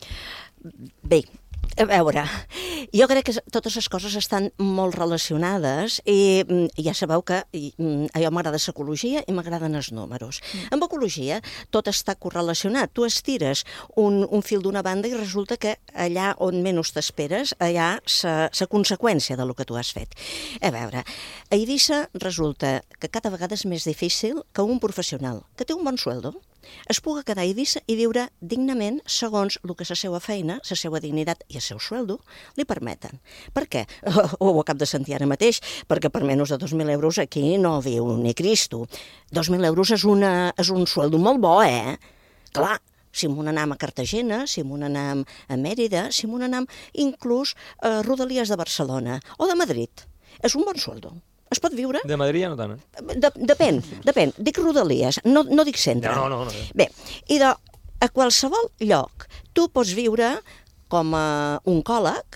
Bé, a veure, jo crec que totes les coses estan molt relacionades i ja sabeu que a jo m'agrada l'ecologia i m'agraden els números. Mm. Amb ecologia tot està correlacionat. Tu estires un, un fil d'una banda i resulta que allà on menys t'esperes, allà la conseqüència del que tu has fet. A veure, a Eivissa resulta que cada vegada és més difícil que un professional que té un bon sueldo es pugui quedar a Eivissa i viure dignament segons el que la seva feina, la seva dignitat i el seu sueldo li permeten. Per què? Ho acabo de sentir ara mateix, perquè per menys de dos mil euros aquí no viu ni Cristo. dos mil euros és, una, és un sueldo molt bo, eh? Clar, si m'ho anem a Cartagena, si m'ho anem a Mèrida, si m'ho anem inclús a Rodalies de Barcelona o de Madrid. És un bon sueldo. Es pot viure? De Madrid ja no tant, eh? De, depèn, depèn. Dic Rodalies, no, no dic centre. No, no, no. no. Bé, i de, a qualsevol lloc tu pots viure com a oncòleg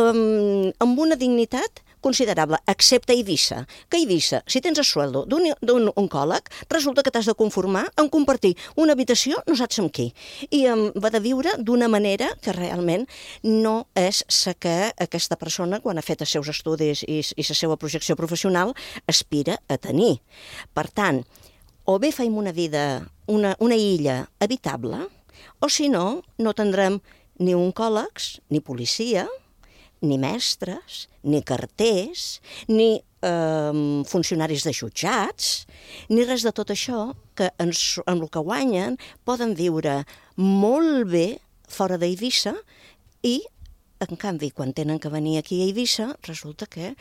um, amb una dignitat considerable, excepte a Eivissa. Que a Eivissa, si tens el sueldo d'un oncòleg, resulta que t'has de conformar en compartir una habitació no saps amb qui. I um, va de viure d'una manera que realment no és la que aquesta persona, quan ha fet els seus estudis i, i la seva projecció professional, aspira a tenir. Per tant, o bé faim una vida, una, una illa habitable, o si no, no tindrem ni oncòlegs, ni policia, ni mestres, ni carters, ni eh, funcionaris de jutjats, ni res de tot això, que ens, amb el que guanyen poden viure molt bé fora d'Eivissa i, en canvi, quan tenen que venir aquí a Eivissa, resulta que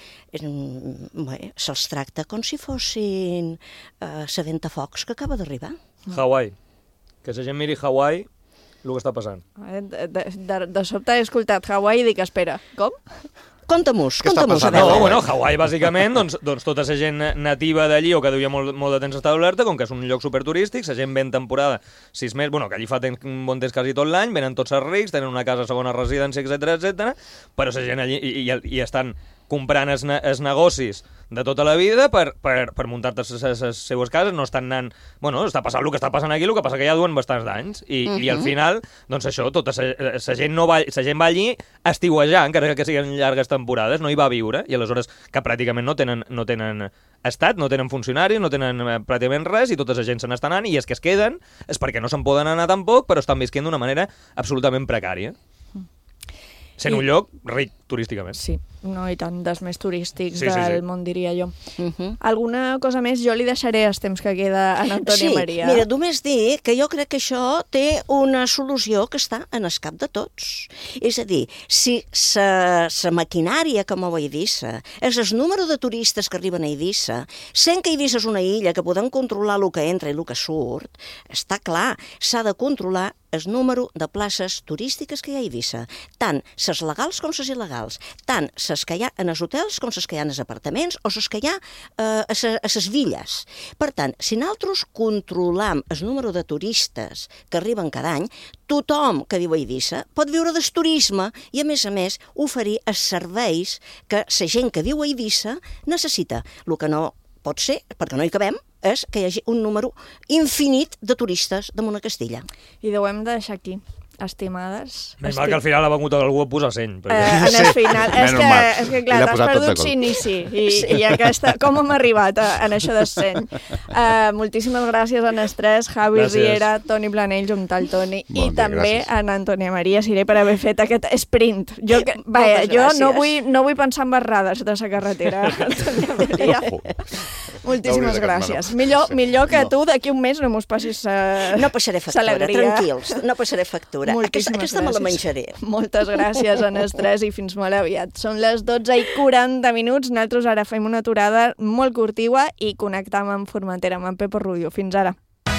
bé, se'ls tracta com si fossin eh, sa ventafocs que acaba d'arribar. Hawaii. Que la gent miri Hawaii el que està passant. De, de, de sobte he escoltat Hawaii i dic, espera, com? Conta-mos, conta-mos. No, bueno, Hawaii, bàsicament, doncs, doncs tota la gent nativa d'allí o que duia molt, molt de temps establerta, com que és un lloc superturístic, la gent ve en temporada sis mesos, bueno, que allí fa un bon temps quasi tot l'any, venen tots els rics, tenen una casa segona residència, etcètera, etcètera, però la gent allí i, i, i estan comprant els, els negocis de tota la vida per, per, per muntar-te les seues cases, no estan anant... Bueno, està passant el que està passant aquí, el que passa que ja duen bastants d'anys, i, uh -huh. i al final, doncs això, tota la gent, no va, la gent va allí a estiuejar, encara que siguin llargues temporades, no hi va viure, i aleshores que pràcticament no tenen, no tenen estat, no tenen funcionaris, no tenen pràcticament res, i tota la gent se n'està anant, i els que es queden és perquè no se'n poden anar tampoc, però estan visquent d'una manera absolutament precària. Sent I... un lloc ric turísticament. Sí, no, i tant, dels més turístics sí, sí, del sí. món, diria jo. Uh -huh. Alguna cosa més? Jo li deixaré els temps que queda a Antònia sí, Maria. Mira, només dir que jo crec que això té una solució que està en el cap de tots. És a dir, si la maquinària que mou a Eivissa és el número de turistes que arriben a Eivissa, sent que Eivissa és una illa que podem controlar el que entra i el que surt, està clar, s'ha de controlar el número de places turístiques que hi ha a Eivissa, tant les legals com les il·legals, tant les que hi ha en els hotels com les que hi ha en els apartaments o les que hi ha eh, a les villes. Per tant, si nosaltres controlam el número de turistes que arriben cada any, tothom que viu a Eivissa pot viure del turisme i, a més a més, oferir els serveis que la gent que viu a Eivissa necessita. El que no pot ser, perquè no hi cabem, és que hi hagi un número infinit de turistes damunt a Castilla. I ho hem de deixar aquí. Estimades... Menys mal que al final ha vengut algú a posar seny. Perquè... Eh, en el final. és, que, és que, clar, t'has perdut s'inici. I, sí. i aquesta, com hem arribat a, en això de seny? Uh, moltíssimes gràcies a els tres, Javi gràcies. Riera, Toni Planell, un tal Toni, bon, i bé, també gràcies. a Antònia Maria Siré per haver fet aquest sprint. Jo, que, vaja, jo no vull, no vull pensar en barrades de la carretera, Antònia Maria. Moltíssimes no gràcies. Millor, millor que no. tu d'aquí un mes no mos passis uh, No passaré factura, tranquils, no passaré factura. Moltíssimes aquesta, aquesta gràcies. me la menjaré. Moltes gràcies a les tres i fins molt aviat. Són les dotze i quaranta minuts. Nosaltres ara fem una aturada molt curtiua i connectam amb Formentera, amb en Pepo Rubio. Fins ara.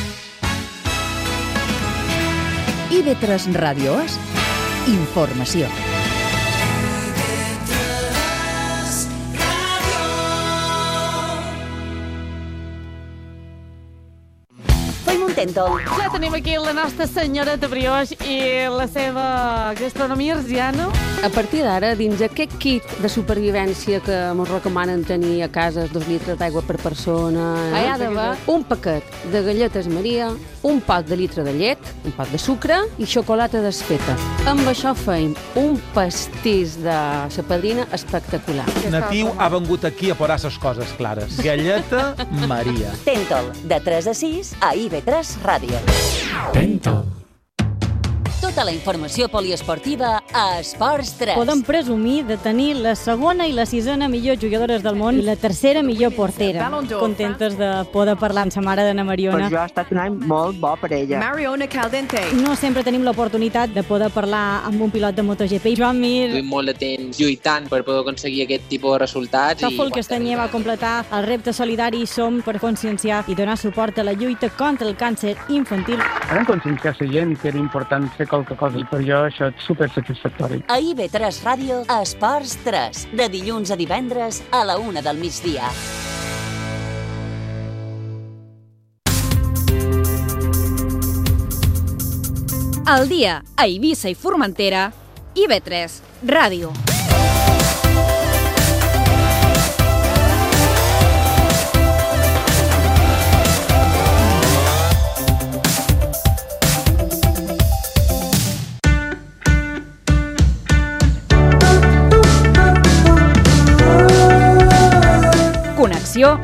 I V tres Ràdio és informació. Tentol. Ja tenim aquí la nostra senyora de brioix i la seva gastronomia arsiana. A partir d'ara, dins aquest kit de supervivència que ens recomanen tenir a casa, dos litres d'aigua per persona, eh? hi ha d'haver un paquet de galletes Maria, un pot de litre de llet, un pot de sucre i xocolata desfeta. Amb això feim un pastís de sa padrina espectacular. Natiu ha vengut aquí a posar les coses clares. Galleta Maria. Tentol, de tres a sis a I V tres Ràdio. Tentol. Tota la informació poliesportiva a Esports tres. Podem presumir de tenir la segona i la sisena millor jugadores del món i la tercera millor portera. Contentes de poder parlar amb sa mare d'Anna Mariona. Pues jo ha estat un any molt bo per ella. Mariona Caldente. No sempre tenim l'oportunitat de poder parlar amb un pilot de MotoGP. Joan Mir. Duim molt de temps lluitant per poder aconseguir aquest tipus de resultats. Tòfol Castanyer va completar el repte solidari Som per conscienciar i donar suport a la lluita contra el càncer infantil. Vam conscienciar la gent que era important fer qualque cosa i per jo això és super satisfactori. A I V tres Ràdio, a Esports tres, de dilluns a divendres a la una del migdia. Al dia a Eivissa i Formentera, I V tres Ràdio. Connexió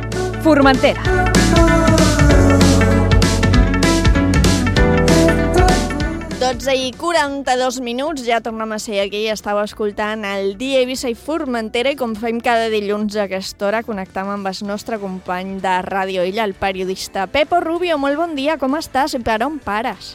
Formentera. dotze i quaranta-dos minuts, ja tornem a ser aquí, estàu escoltant el Dia Eivissa i Formentera i com fem cada dilluns a aquesta hora connectam amb el nostre company de Ràdio Illa, el periodista Pepo Rubio. Molt bon dia, com estàs i per on pares?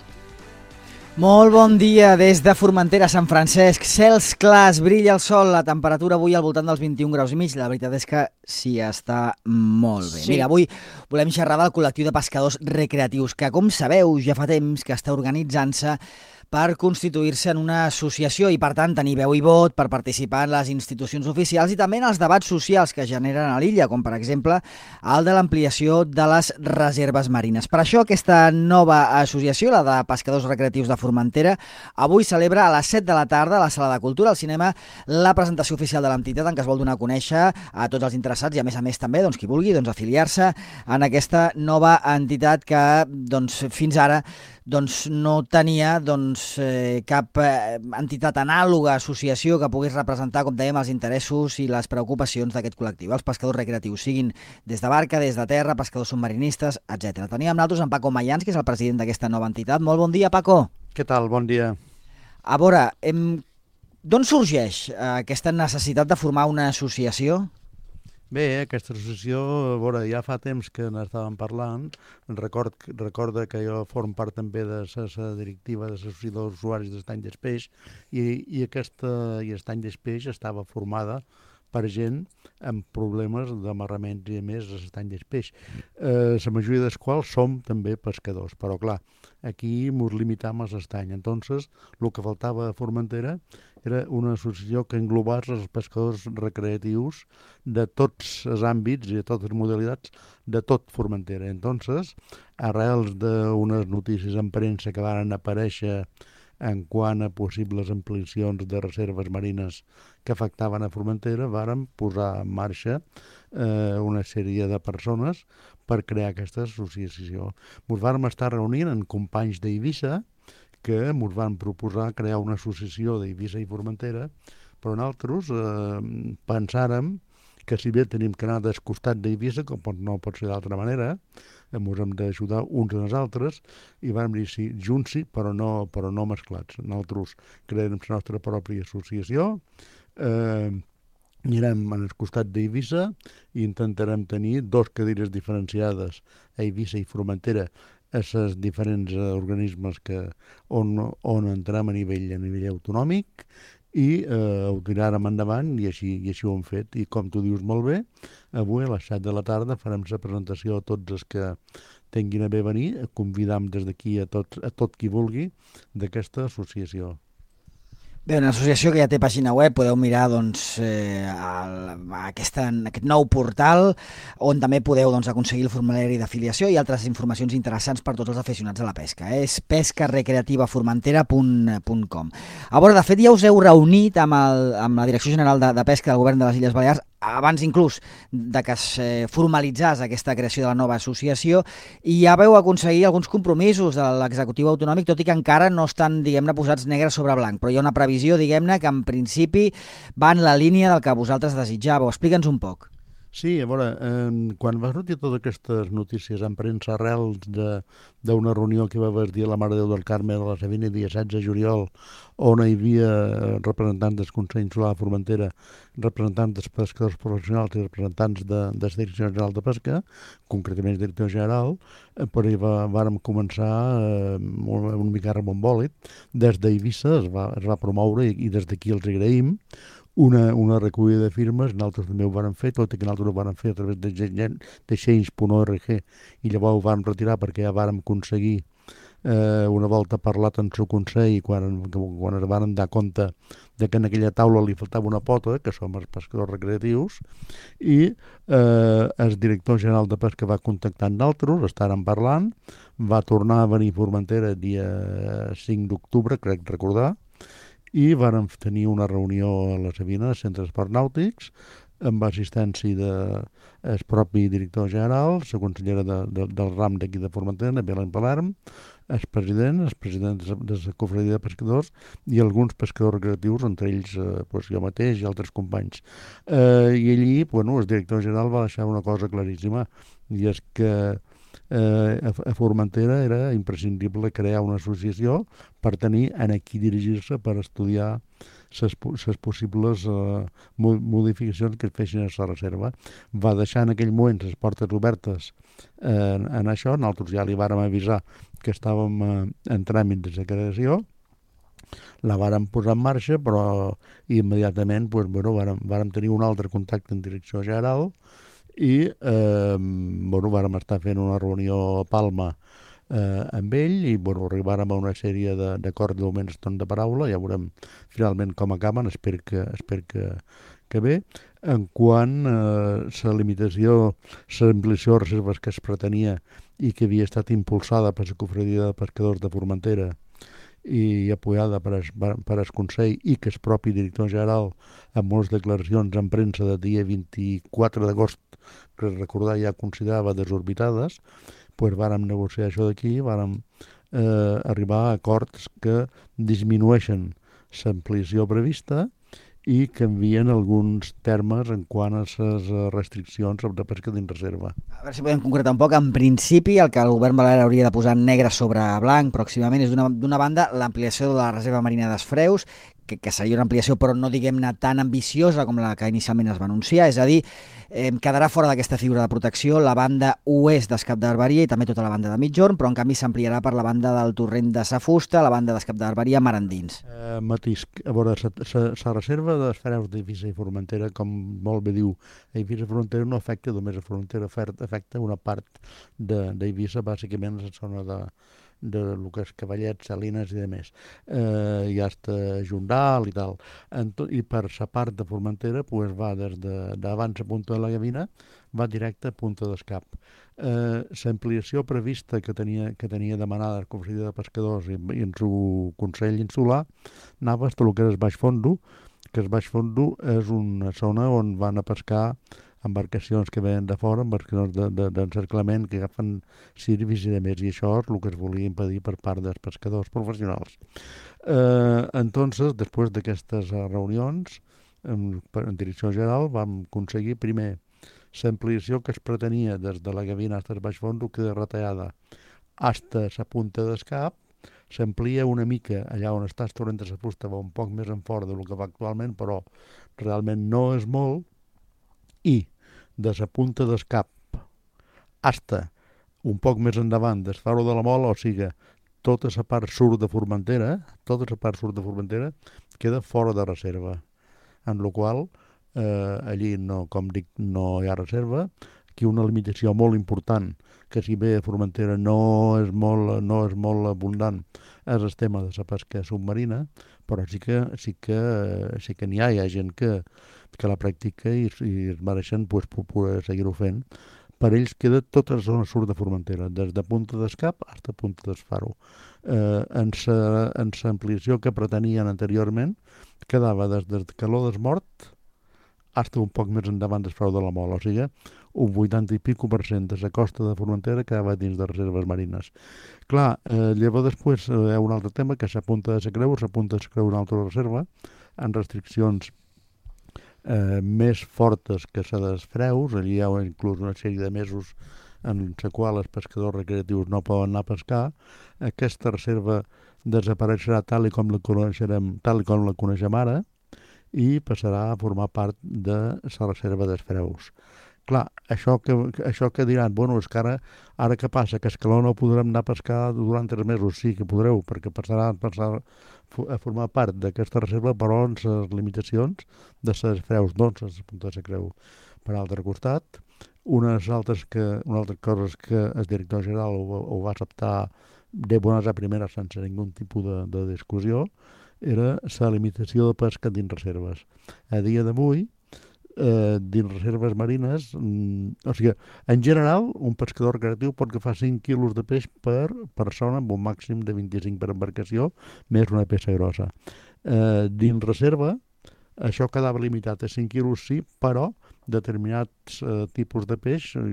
Molt bon dia des de Formentera, Sant Francesc. Cels clars, brilla el sol, la temperatura avui al voltant dels vint-i-un graus i mig. La veritat és que s'hi està molt bé. Sí. Mira, avui volem xerrar del col·lectiu de pescadors recreatius, que, com sabeu, ja fa temps que està organitzant-se per constituir-se en una associació i, per tant, tenir veu i vot per participar en les institucions oficials i també en els debats socials que generen a l'illa, com, per exemple, el de l'ampliació de les reserves marines. Per això, aquesta nova associació, la de Pescadors Recreatius de Formentera, avui celebra a les set de la tarda a la Sala de Cultura, al cinema, la presentació oficial de l'entitat en què es vol donar a conèixer a tots els interessats i, a més a més, també, doncs, qui vulgui doncs, afiliar-se en aquesta nova entitat que doncs, fins ara doncs, no tenia doncs, eh, cap eh, entitat anàloga, associació que pogués representar, com dèiem, els interessos i les preocupacions d'aquest col·lectiu. Els pescadors recreatius, siguin des de barca, des de terra, pescadors submarinistes, etcètera. Teníem amb nosaltres en Paco Mayans, que és el president d'aquesta nova entitat. Molt bon dia, Paco. Què tal? Bon dia. A veure, em... d'on sorgeix eh, aquesta necessitat de formar una associació? Bé, aquesta associació, a veure, ja fa temps que n'estàvem parlant. Record, recorda que jo form part també de la directiva de l'associació d'usuaris d'estany d'Espeix i, i aquesta i estany d'Espeix estava formada per gent amb problemes d'amarraments i a més a l'estany d'Espeix. Eh, la majoria dels quals som també pescadors, però clar, aquí ens limitam a l'estany. Entonces, el que faltava a Formentera era una associació que englobés els pescadors recreatius de tots els àmbits i de totes les modalitats de tot Formentera. Entonces, arrels d'unes notícies en premsa que van aparèixer en quant a possibles ampliacions de reserves marines que afectaven a Formentera, vàrem posar en marxa eh, una sèrie de persones per crear aquesta associació. Ens vàrem estar reunint amb companys d'Eivissa que ens van proposar crear una associació d'Eivissa i Formentera, però nosaltres eh, pensàrem que si bé tenim que anar del costat d'Eivissa, com no pot ser d'altra manera, ens hem d'ajudar uns als altres, i vam dir sí, junts sí, però no, però no mesclats. Nosaltres crearem la nostra pròpia associació, eh, anirem al costat d'Eivissa i intentarem tenir dos cadires diferenciades a Eivissa i Formentera a els diferents organismes que, on, on entrem a nivell, a nivell autonòmic, i eh, ho tirarem endavant i així, i així ho hem fet. I com tu dius molt bé, avui a les set de la tarda farem la presentació a tots els que tinguin a bé venir, convidam des d'aquí a tot, a tot qui vulgui d'aquesta associació. Bé, una associació que ja té pàgina web, podeu mirar doncs, eh, el, aquesta, aquest nou portal on també podeu doncs, aconseguir el formulari d'afiliació i altres informacions interessants per tots els aficionats a la pesca. Eh? És pesca recreativa formentera punt com. A veure, de fet, ja us heu reunit amb, el, amb la Direcció General de, de Pesca del Govern de les Illes Balears abans inclús de que es formalitzés aquesta creació de la nova associació i ja veu aconseguir alguns compromisos de l'executiu autonòmic, tot i que encara no estan, diguem-ne, posats negre sobre blanc, però hi ha una previsió, diguem-ne, que en principi va en la línia del que vosaltres desitjàveu. Explica'ns un poc. Sí, a veure, eh, quan va sortir totes aquestes notícies en premsa arrels d'una reunió que va haver el dia la Mare de Déu del Carme de la Sabina, dia setze de juliol, on hi havia representants del Consell Insular de Formentera, representants dels pescadors professionals i representants de, de la Direcció General de Pesca, concretament el director general, eh, per ahir va, vàrem començar eh, una, una mica rebombòlit. Des d'Eivissa es va, es va promoure i, i des d'aquí els agraïm Una, una recollida de firmes. Nosaltres també ho vàrem fer, tot i que nosaltres ho vàrem fer a través de, de change punt org i llavors ho vàrem retirar perquè ja vàrem aconseguir eh, una volta parlat en el seu consell quan, quan es vàrem dar compte de que en aquella taula li faltava una pota, que som els pescadors recreatius, i eh, el director general de pesca va contactar amb nosaltres, estàrem parlant, va tornar a venir a Formentera el dia cinc d'octubre, crec recordar, i vàrem tenir una reunió a la Sabina, al Centre d'Esports Nàutics, amb assistència del propi director general, la consellera de, de, del RAM d'aquí de Formentera, Belén Palerm, el president, el president de la Cofradia de Pescadors i alguns pescadors recreatius, entre ells eh, pues, jo mateix i altres companys. Eh, I allí, bueno, el director general va deixar una cosa claríssima, i és que eh, a, a Formentera era imprescindible crear una associació per tenir en a qui dirigir-se per estudiar les possibles eh, modificacions que es feixin a la reserva. Va deixar en aquell moment les portes obertes eh, en això. Nosaltres ja li vàrem avisar que estàvem eh, en tràmit de creació, la vàrem posar en marxa, però immediatament pues, bueno, vàrem, vàrem tenir un altre contacte en direcció general i eh, bueno, vàrem estar fent una reunió a Palma eh, amb ell i bueno, arribàrem a una sèrie d'acords de moments torn de paraula, ja veurem finalment com acaben, espero que, espero que, que bé. En quant a eh, la limitació, l'ampliació de reserves que es pretenia i que havia estat impulsada per la Cofradia de Pescadors de Formentera i apoyada per el, per el Consell i que el propi director general amb moltes declaracions en premsa de dia vint-i-quatre d'agost que recordar ja considerava desorbitades, pues vàrem negociar això d'aquí, vàrem eh, arribar a acords que disminueixen l'ampliació prevista i canvien alguns termes en quant a les restriccions de pesca dins reserva. A veure si podem concretar un poc. En principi, el que el govern balear hauria de posar negre sobre blanc pròximament és d'una banda l'ampliació de la reserva marina d'Esfreus, que, que seria una ampliació però no diguem-ne tan ambiciosa com la que inicialment es va anunciar, és a dir, eh, quedarà fora d'aquesta figura de protecció la banda oest d'Escap d'Arberia i també tota la banda de Mitjorn, però en canvi s'ampliarà per la banda del torrent de Sa Fusta, la banda d'Escap d'Arberia, mar endins. Eh, matís, a veure, la reserva d'Esfreus d'Eivissa i Formentera, com molt bé diu, Eivissa i Formentera no afecta només a Formentera, afecta una part d'Eivissa, bàsicament a la zona de de lo que és Cavallet, Salines i demés. Eh, ja està Jundal i tal. En to, I per la part de Formentera pues, va des d'abans a Punta de la Gavina, va directe a Punta d'Escap. Eh, l'ampliació prevista que tenia, que tenia demanada la Cofradia de Pescadors i, i en su Consell Insular anava fins al que és el Baix Fondo, que el Baix Fondo és una zona on van a pescar embarcacions que venen de fora, embarcacions d'encerclament que agafen sirvis i de més, i això és el que es volia impedir per part dels pescadors professionals. Eh, entonces, després d'aquestes reunions, en, en direcció general, vam aconseguir primer l'ampliació que es pretenia des de la Gavina fins al Baix Fondo, queda retallada fins a la Punta d'Escap, s'amplia una mica allà on està el torrent de Sa Fusta, va un poc més en fora del que va actualment, però realment no és molt, i de la Punta d'Escap hasta un poc més endavant del Faro de la Mola, o sigui, tota la part sud de Formentera, tota la part sud de Formentera queda fora de reserva, en la qual eh, allí, no, com dic, no hi ha reserva. Aquí una limitació molt important, que si bé a Formentera no és molt, no és molt abundant, és el tema de la pesca submarina, però sí que, sí que, sí que n'hi ha, hi ha gent que, que la practica i, i es mereixen pues, poder seguir-ho fent. Per ells queda tota la zona sud de Formentera, des de Punta d'Escap fins a Punta d'Esfaro. Eh, en l'ampliació que pretenien anteriorment, quedava des del Caló d'Esmort fins un poc més endavant del Faro de la Mola, o sigui, un vuitanta i pico per cent de la costa de Formentera quedava dins de reserves marines. Clar, eh, llavors després eh, hi ha un altre tema, que és la Punta de la Creu, la Punta de la Creu una altra reserva, amb restriccions eh, més fortes que la dels Freus. Allí hi ha inclús una sèrie de mesos en la qual els pescadors recreatius no poden anar a pescar. Aquesta reserva desapareixerà tal i com la coneixerem, tal i com la coneixem ara, i passarà a formar part de la reserva dels Freus. Clar, això que, això que diran, bueno, és que ara, ara què passa? Que Escaló no podrem anar a pescar durant tres mesos? Sí que podreu, perquè passarà, passarà a formar part d'aquesta reserva, però amb les limitacions de les Freus, doncs, a Punta de la Creu. Per altre costat, unes altres que, una altra cosa és que el director general ho, ho va acceptar de bones a primeres sense ningun tipus de, de discussió, era la limitació de pesca dins reserves. A dia d'avui, eh, dins reserves marines, mm, o sigui, en general, un pescador recreatiu pot agafar cinc quilos de peix per persona amb un màxim de vint-i-cinc per embarcació, més una peça grossa. Eh, dins reserva, això quedava limitat a cinc quilos, sí, però determinats eh, tipus de peix, eh,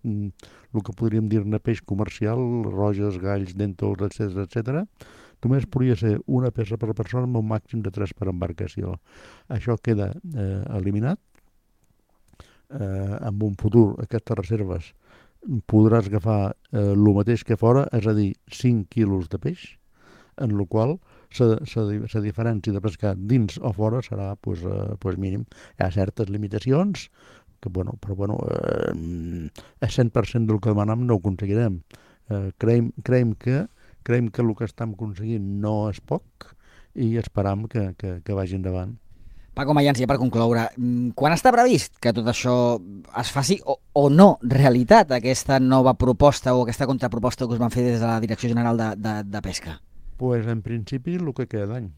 el que podríem dir-ne peix comercial, roges, galls, dèntols, etcètera, etcètera, només podria ser una peça per persona amb un màxim de tres per embarcació. Això queda eh, eliminat. Eh, en un futur aquestes reserves podràs agafar el eh, mateix que fora, és a dir, cinc quilos de peix, en el qual la diferència de pescar dins o fora serà pues, eh, pues mínim. Hi ha certes limitacions, que, bueno, però bueno, eh, el cent per cent del que demanem no ho aconseguirem. Eh, creiem, creiem, que, creiem que el que estem aconseguint no és poc i esperam que, que, que vagi endavant. Paco Mayans, ja per concloure, quan està previst que tot això es faci o, o no realitat, aquesta nova proposta o aquesta contraproposta que us van fer des de la Direcció General de, de, de Pesca? Pues en principi el que queda d'any.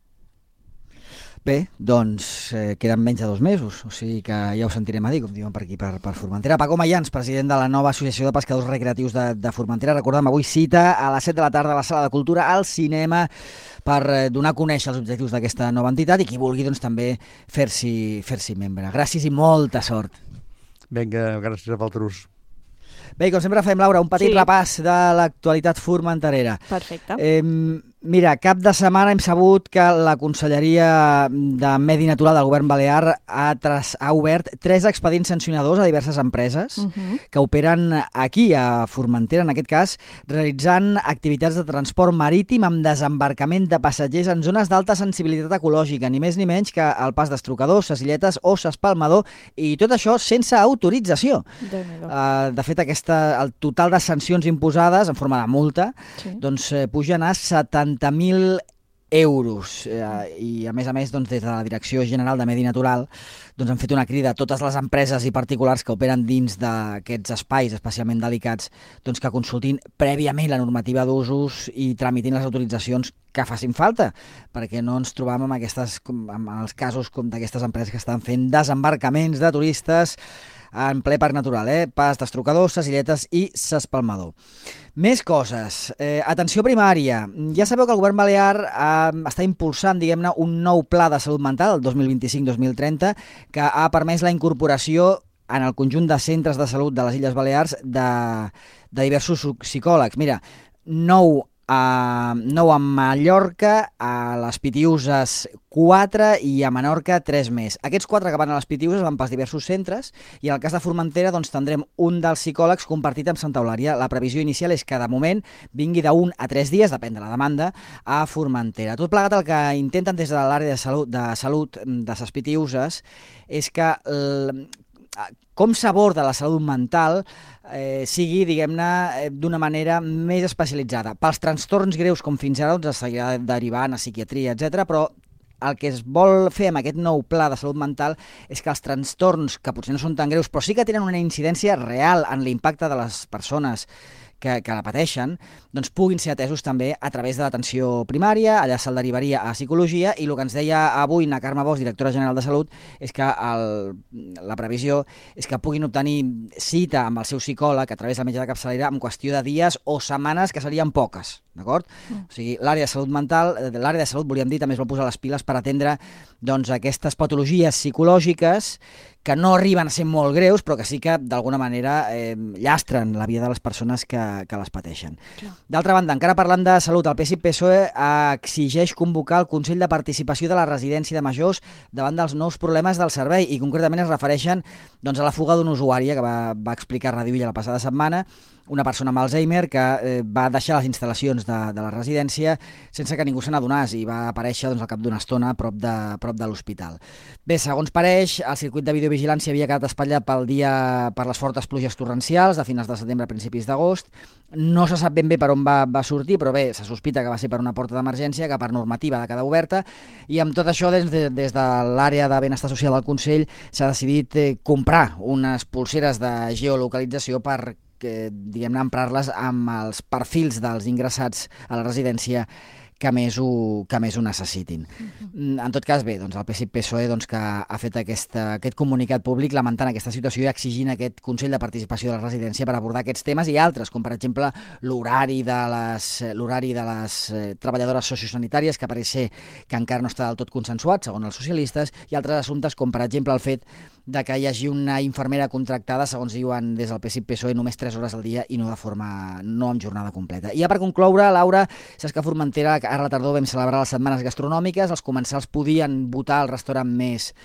Bé, doncs eh, queden menys de dos mesos, o sigui que ja ho sentirem a dir, com diuen per aquí, per, per Formentera. Paco Mayans, president de la nova Associació de Pescadors Recreatius de, de Formentera. Recordem, avui cita a les set de la tarda a la Sala de Cultura al cinema per eh, donar a conèixer els objectius d'aquesta nova entitat i qui vulgui doncs, també fer-s'hi fer-s'hi membre. Gràcies i molta sort. Vinga, gràcies a vosaltres. Bé, com sempre fem, Laura, un petit Sí. repàs de l'actualitat formenterera. Perfecte. Eh, mira, cap de setmana hem sabut que la Conselleria de Medi Natural del Govern Balear ha, tras, ha obert tres expedients sancionadors a diverses empreses Uh-huh. que operen aquí, a Formentera, en aquest cas, realitzant activitats de transport marítim amb desembarcament de passatgers en zones d'alta sensibilitat ecològica, ni més ni menys que el pas d'estrocadors, sesilletes o s'espalmador, i tot això sense autorització. Déu-n'hi-do. Uh, de fet, aquesta, el total de sancions imposades en forma de multa Sí. doncs, eh, pugen a setanta mil euros. Eh, I, a més a més, doncs, des de la Direcció General de Medi Natural doncs, han fet una crida a totes les empreses i particulars que operen dins d'aquests espais especialment delicats doncs, que consultin prèviament la normativa d'usos i tramitin les autoritzacions que facin falta, perquè no ens trobam amb, aquestes, com, amb els casos com d'aquestes empreses que estan fent desembarcaments de turistes en ple parc natural, eh? Pas d'estrocadors, sesilletes i s'espalmador. Més coses. Eh, atenció primària. Ja sabeu que el govern balear eh, està impulsant, diguem-ne, un nou pla de salut mental, el dos mil vint-i-cinc dos mil trenta, que ha permès la incorporació en el conjunt de centres de salut de les Illes Balears de, de diversos psicòlegs. Mira, nou a, nou a Mallorca, a les Pitiuses quatre i a Menorca tres més. Aquests quatre que van a les Pitiuses van pels diversos centres i en el cas de Formentera doncs, tindrem un dels psicòlegs compartit amb Santa Eulària. La previsió inicial és que de moment vingui d'un a tres dies, depèn de la demanda, a Formentera. Tot plegat el que intenten des de l'àrea de salut de, salut de les Pitiuses és que el, com s'aborda la salut mental eh, sigui, diguem-ne, d'una manera més especialitzada. Pels trastorns greus, com fins ara, doncs es seguirà derivant a psiquiatria, etcètera, però el que es vol fer amb aquest nou pla de salut mental és que els trastorns, que potser no són tan greus, però sí que tenen una incidència real en l'impacte de les persones que, que la pateixen, doncs puguin ser atesos també a través de l'atenció primària, allà se'l derivaria a psicologia, i el que ens deia avui na Carme Bosch, directora general de Salut, és que el, la previsió és que puguin obtenir cita amb el seu psicòleg a través del metge de capçalera en qüestió de dies o setmanes, que serien poques, d'acord? Mm. O sigui, l'àrea de salut mental, l'àrea de salut, volíem dir, també es vol posar les piles per atendre doncs, aquestes patologies psicològiques que no arriben a ser molt greus, però que sí que d'alguna manera eh, llastren la vida de les persones que, que les pateixen. D'altra banda, encara parlant de salut, el P S I P S O E exigeix convocar el Consell de Participació de la Residència de Majors davant dels nous problemes del servei, i concretament es refereixen doncs, a la fuga d'un usuària que va, va explicar a Ràdio Illa la passada setmana, una persona amb Alzheimer que eh, va deixar les instal·lacions de, de la residència sense que ningú se n'adonés i va aparèixer doncs, al cap d'una estona a prop de, prop de l'hospital. Bé, segons pareix, el circuit de videovigilància havia quedat espatllat pel dia per les fortes pluges torrencials de finals de setembre a principis d'agost. No se sap ben bé per on va, va sortir, però bé, se sospita que va ser per una porta d'emergència que per normativa ha de quedar oberta, i amb tot això des de, des de l'àrea de benestar social del Consell s'ha decidit eh, comprar unes polseres de geolocalització per que, diguem-ne, emprar-les amb els perfils dels ingressats a la residència que més ho, que més ho necessitin. Uh-huh. En tot cas, bé, doncs el P S I P S O E doncs, que ha fet aquesta, aquest comunicat públic lamentant aquesta situació i exigint aquest Consell de Participació de la Residència per abordar aquests temes i altres, com per exemple l'horari de les, l'horari de les eh, treballadores sociosanitàries, que pareix ser que encara no està del tot consensuat, segons els socialistes, i altres assumptes, com per exemple el fet de que hi hagi una infermera contractada, segons diuen des del P S I P S O E, només tres hores al dia i no de forma, no amb jornada completa. I ja per concloure, Laura, saps que a Formentera, ara a la tardor vam celebrar les setmanes gastronòmiques, els comensals podien votar el restaurant més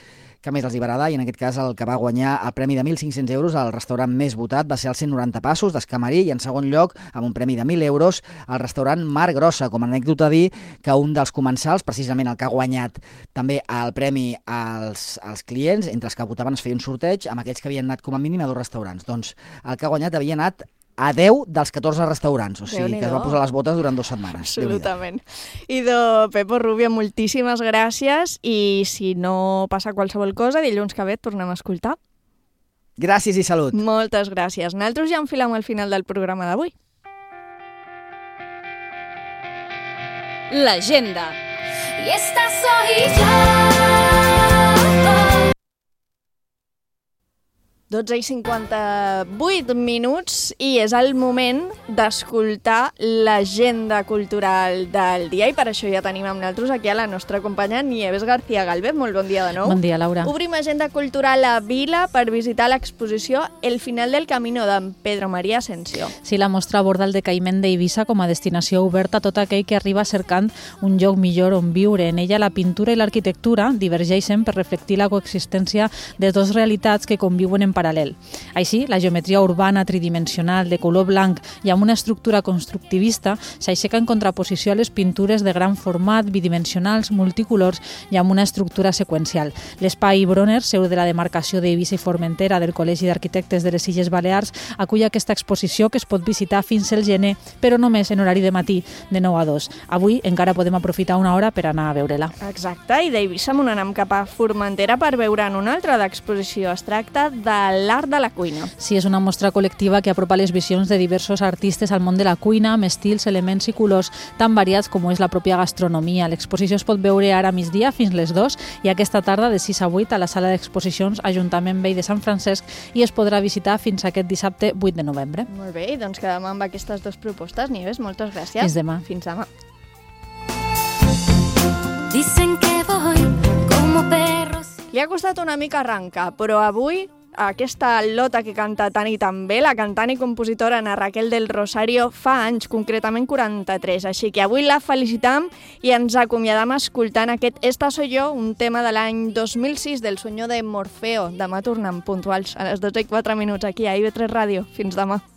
que més els hi va agradar, i en aquest cas el que va guanyar el premi de mil cinc-cents euros al restaurant més votat va ser el cent noranta Passos d'Escamarí, i en segon lloc, amb un premi de mil euros, el restaurant Mar Grossa. Com a anècdota dir que un dels comensals, precisament el que ha guanyat també el premi als, als clients, entre els que votaven es feia un sorteig amb aquells que havien anat com a mínim a dos restaurants. Doncs el que ha guanyat havia anat a deu dels catorze restaurants, o sigui que es va posar les botes durant dues setmanes. Absolutament. Idò, Pepo Rubio, moltíssimes gràcies, i si no passa qualsevol cosa, dilluns que ve et tornem a escoltar. Gràcies i salut. Moltes gràcies. Nosaltres ja enfilem al final del programa d'avui. L'agenda. Y esta soy yo. dotze i cinquanta-vuit minuts i és el moment d'escoltar l'agenda cultural del dia, i per això ja tenim amb nosaltres aquí a la nostra companya Nieves García Galvez. Molt bon dia de nou. Bon dia, Laura. Obrim agenda cultural a Vila per visitar l'exposició El final del camino d'en Pedro María Asensio. Sí, la mostra aborda el decaïment d'Eivissa com a destinació oberta a tot aquell que arriba cercant un lloc millor on viure. En ella la pintura i l'arquitectura divergeixen per reflectir la coexistència de dues realitats que conviuen en paral·lel. Així, la geometria urbana tridimensional de color blanc i amb una estructura constructivista s'aixeca en contraposició a les pintures de gran format, bidimensionals, multicolors i amb una estructura seqüencial. L'espai Bronner, seu de la demarcació d'Eivissa i Formentera del Col·legi d'Arquitectes de les Illes Balears, acull aquesta exposició que es pot visitar fins al gener, però només en horari de matí, de nou a dos. Avui encara podem aprofitar una hora per anar a veure-la. Exacte, i d'Eivissa me n'anem cap a Formentera per veure'n una altra d'exposició. Es tracta de l'art de la cuina. Sí, és una mostra col·lectiva que apropa les visions de diversos artistes al món de la cuina, amb estils, elements i colors tan variats com és la pròpia gastronomia. L'exposició es pot veure ara a migdia fins les dues i aquesta tarda de sis a vuit a la sala d'exposicions Ajuntament Vell de Sant Francesc, i es podrà visitar fins aquest dissabte vuit de novembre. Molt bé, doncs quedem amb aquestes dues propostes. Nieves, moltes gràcies. Fins demà. Fins demà. Dicen que voy como perros. Li ha costat una mica arrencar, però avui aquesta lota que canta tan i tan bé, la cantant i compositora Ana Raquel del Rosario, fa anys, concretament quaranta-tres, així que avui la felicitam i ens acomiadam escoltant aquest Esta soy yo, un tema de l'any dos mil sis del Sueño de Morfeo. Demà tornem puntuals a les dotze i quatre minuts aquí a I V tres Ràdio. Fins demà.